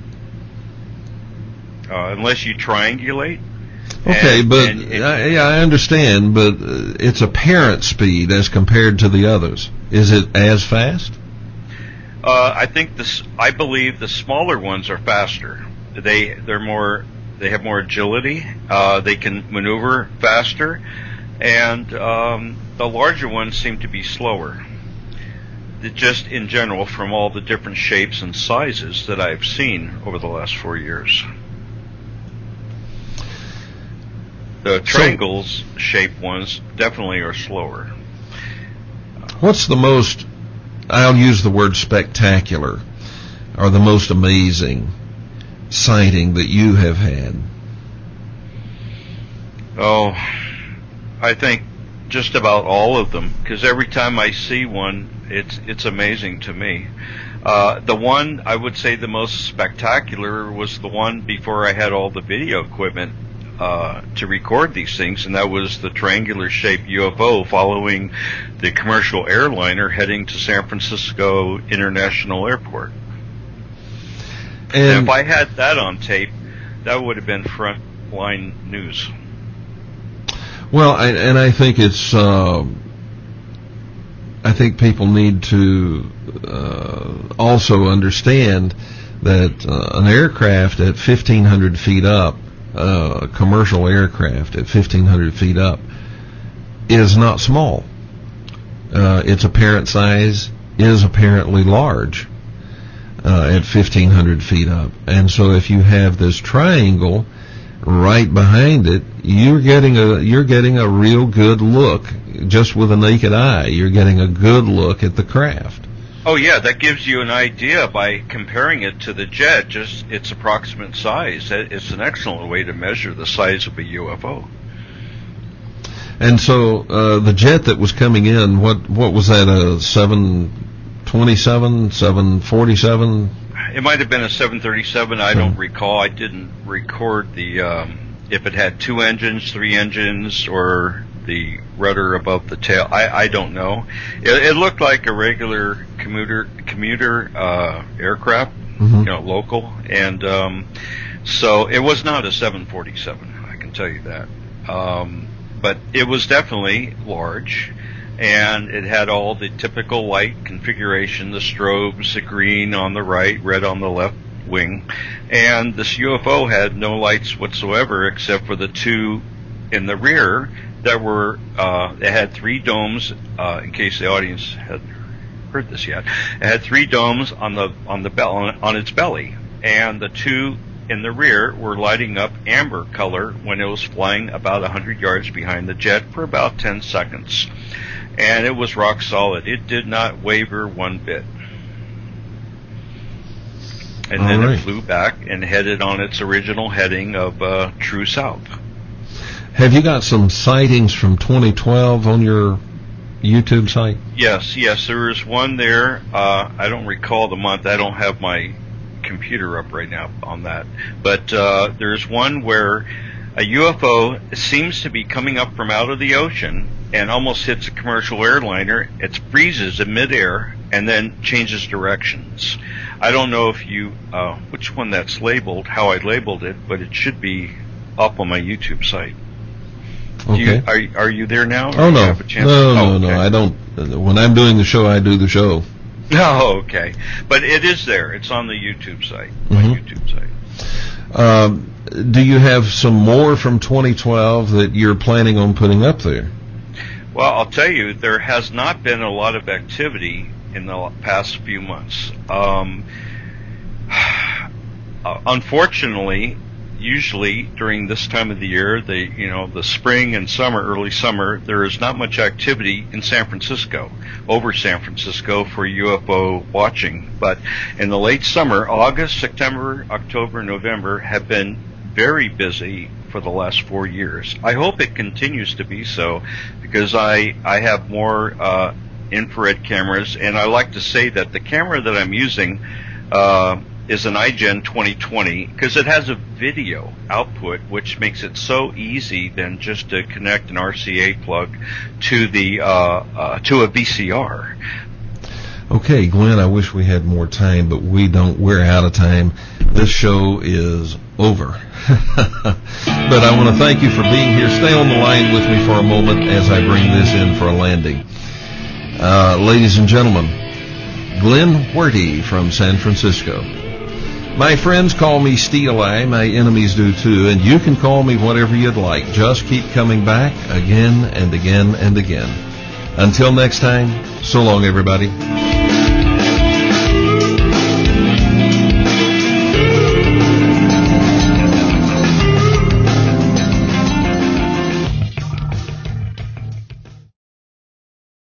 Uh, unless you triangulate. Okay, and, but and it, I, yeah, I understand, but uh, its apparent speed as compared to the others, is it as fast? Uh, I think this. I believe the smaller ones are faster. They they're more. They have more agility. Uh, they can maneuver faster, and um, the larger ones seem to be slower. Just in general, from all the different shapes and sizes that I've seen over the last four years. The triangles so, shaped ones definitely are slower. What's the most, I'll use the word spectacular, or the most amazing sighting that you have had? Oh, I think just about all of them, because every time I see one, it's it's amazing to me. Uh, the one I would say the most spectacular was the one before I had all the video equipment uh, to record these things, and that was the triangular-shaped U F O following the commercial airliner heading to San Francisco International Airport. And, and if I had that on tape, that would have been front-line news. Well, I, and I think it's, uh, I think people need to uh, also understand that uh, an aircraft at fifteen hundred feet up, uh, a commercial aircraft at fifteen hundred feet up, is not small. Uh, its apparent size is apparently large uh, at fifteen hundred feet up. And so if you have this triangle right behind it, you're getting a you're getting a real good look just with a naked eye. You're getting a good look at the craft. Oh yeah, that gives you an idea by comparing it to the jet, just its approximate size. It's an excellent way to measure the size of a U F O. And so uh, the jet that was coming in, what what was that? A seven twenty-seven, seven forty-seven? It might have been a seven thirty-seven. I don't recall. I didn't record the um, if it had two engines, three engines, or the rudder above the tail. I, I don't know. It, it looked like a regular commuter commuter uh, aircraft, mm-hmm. you know, local, and um, so it was not a seven forty-seven. I can tell you that. Um, but it was definitely large. And it had all the typical light configuration, the strobes, the green on the right, red on the left wing. And this U F O had no lights whatsoever except for the two in the rear that were, uh, it had three domes, uh, in case the audience hadn't heard this yet. It had three domes on the, on the bell, on, on its belly. And the two in the rear were lighting up amber color when it was flying about one hundred yards behind the jet for about ten seconds. And it was rock solid. It did not waver one bit. And All then right. it flew back and headed on its original heading of uh, true south. Have you got some sightings from twenty twelve on your YouTube site? Yes, yes. There is one there. Uh, I don't recall the month. I don't have my computer up right now on that. But uh, there's one where a U F O seems to be coming up from out of the ocean and almost hits a commercial airliner. It freezes in midair and then changes directions. I don't know if you, uh, which one that's labeled, how I labeled it, but it should be up on my YouTube site. Okay. Do you, are, are you there now? Oh, Or no. do you have a chance? No, Oh, no, okay. no. I don't. When I'm doing the show, I do the show. Oh, okay. But it is there. It's on the YouTube site, my Mhm. YouTube site. Um, do you have some more from twenty twelve that you're planning on putting up there? Well, I'll tell you, there has not been a lot of activity in the past few months. Um, uh, unfortunately, usually during this time of the year, the you know the spring and summer, early summer, there is not much activity in San Francisco, over San Francisco for U F O watching. But in the late summer, August, September, October, November have been very busy for the last four years. I hope it continues to be so because I I have more uh, infrared cameras, and I like to say that the camera that I'm using uh, is an iGen twenty twenty because it has a video output, which makes it so easy then just to connect an R C A plug to the uh, uh, to a V C R. Okay, Glenn, I wish we had more time, but we don't. We're out of time. This show is over. But I want to thank you for being here. Stay on the line with me for a moment as I bring this in for a landing. Uh, ladies and gentlemen, Glenn Huerty from San Francisco. My friends call me Steel Eye. My enemies do too. And you can call me whatever you'd like. Just keep coming back again and again and again. Until next time, so long, everybody.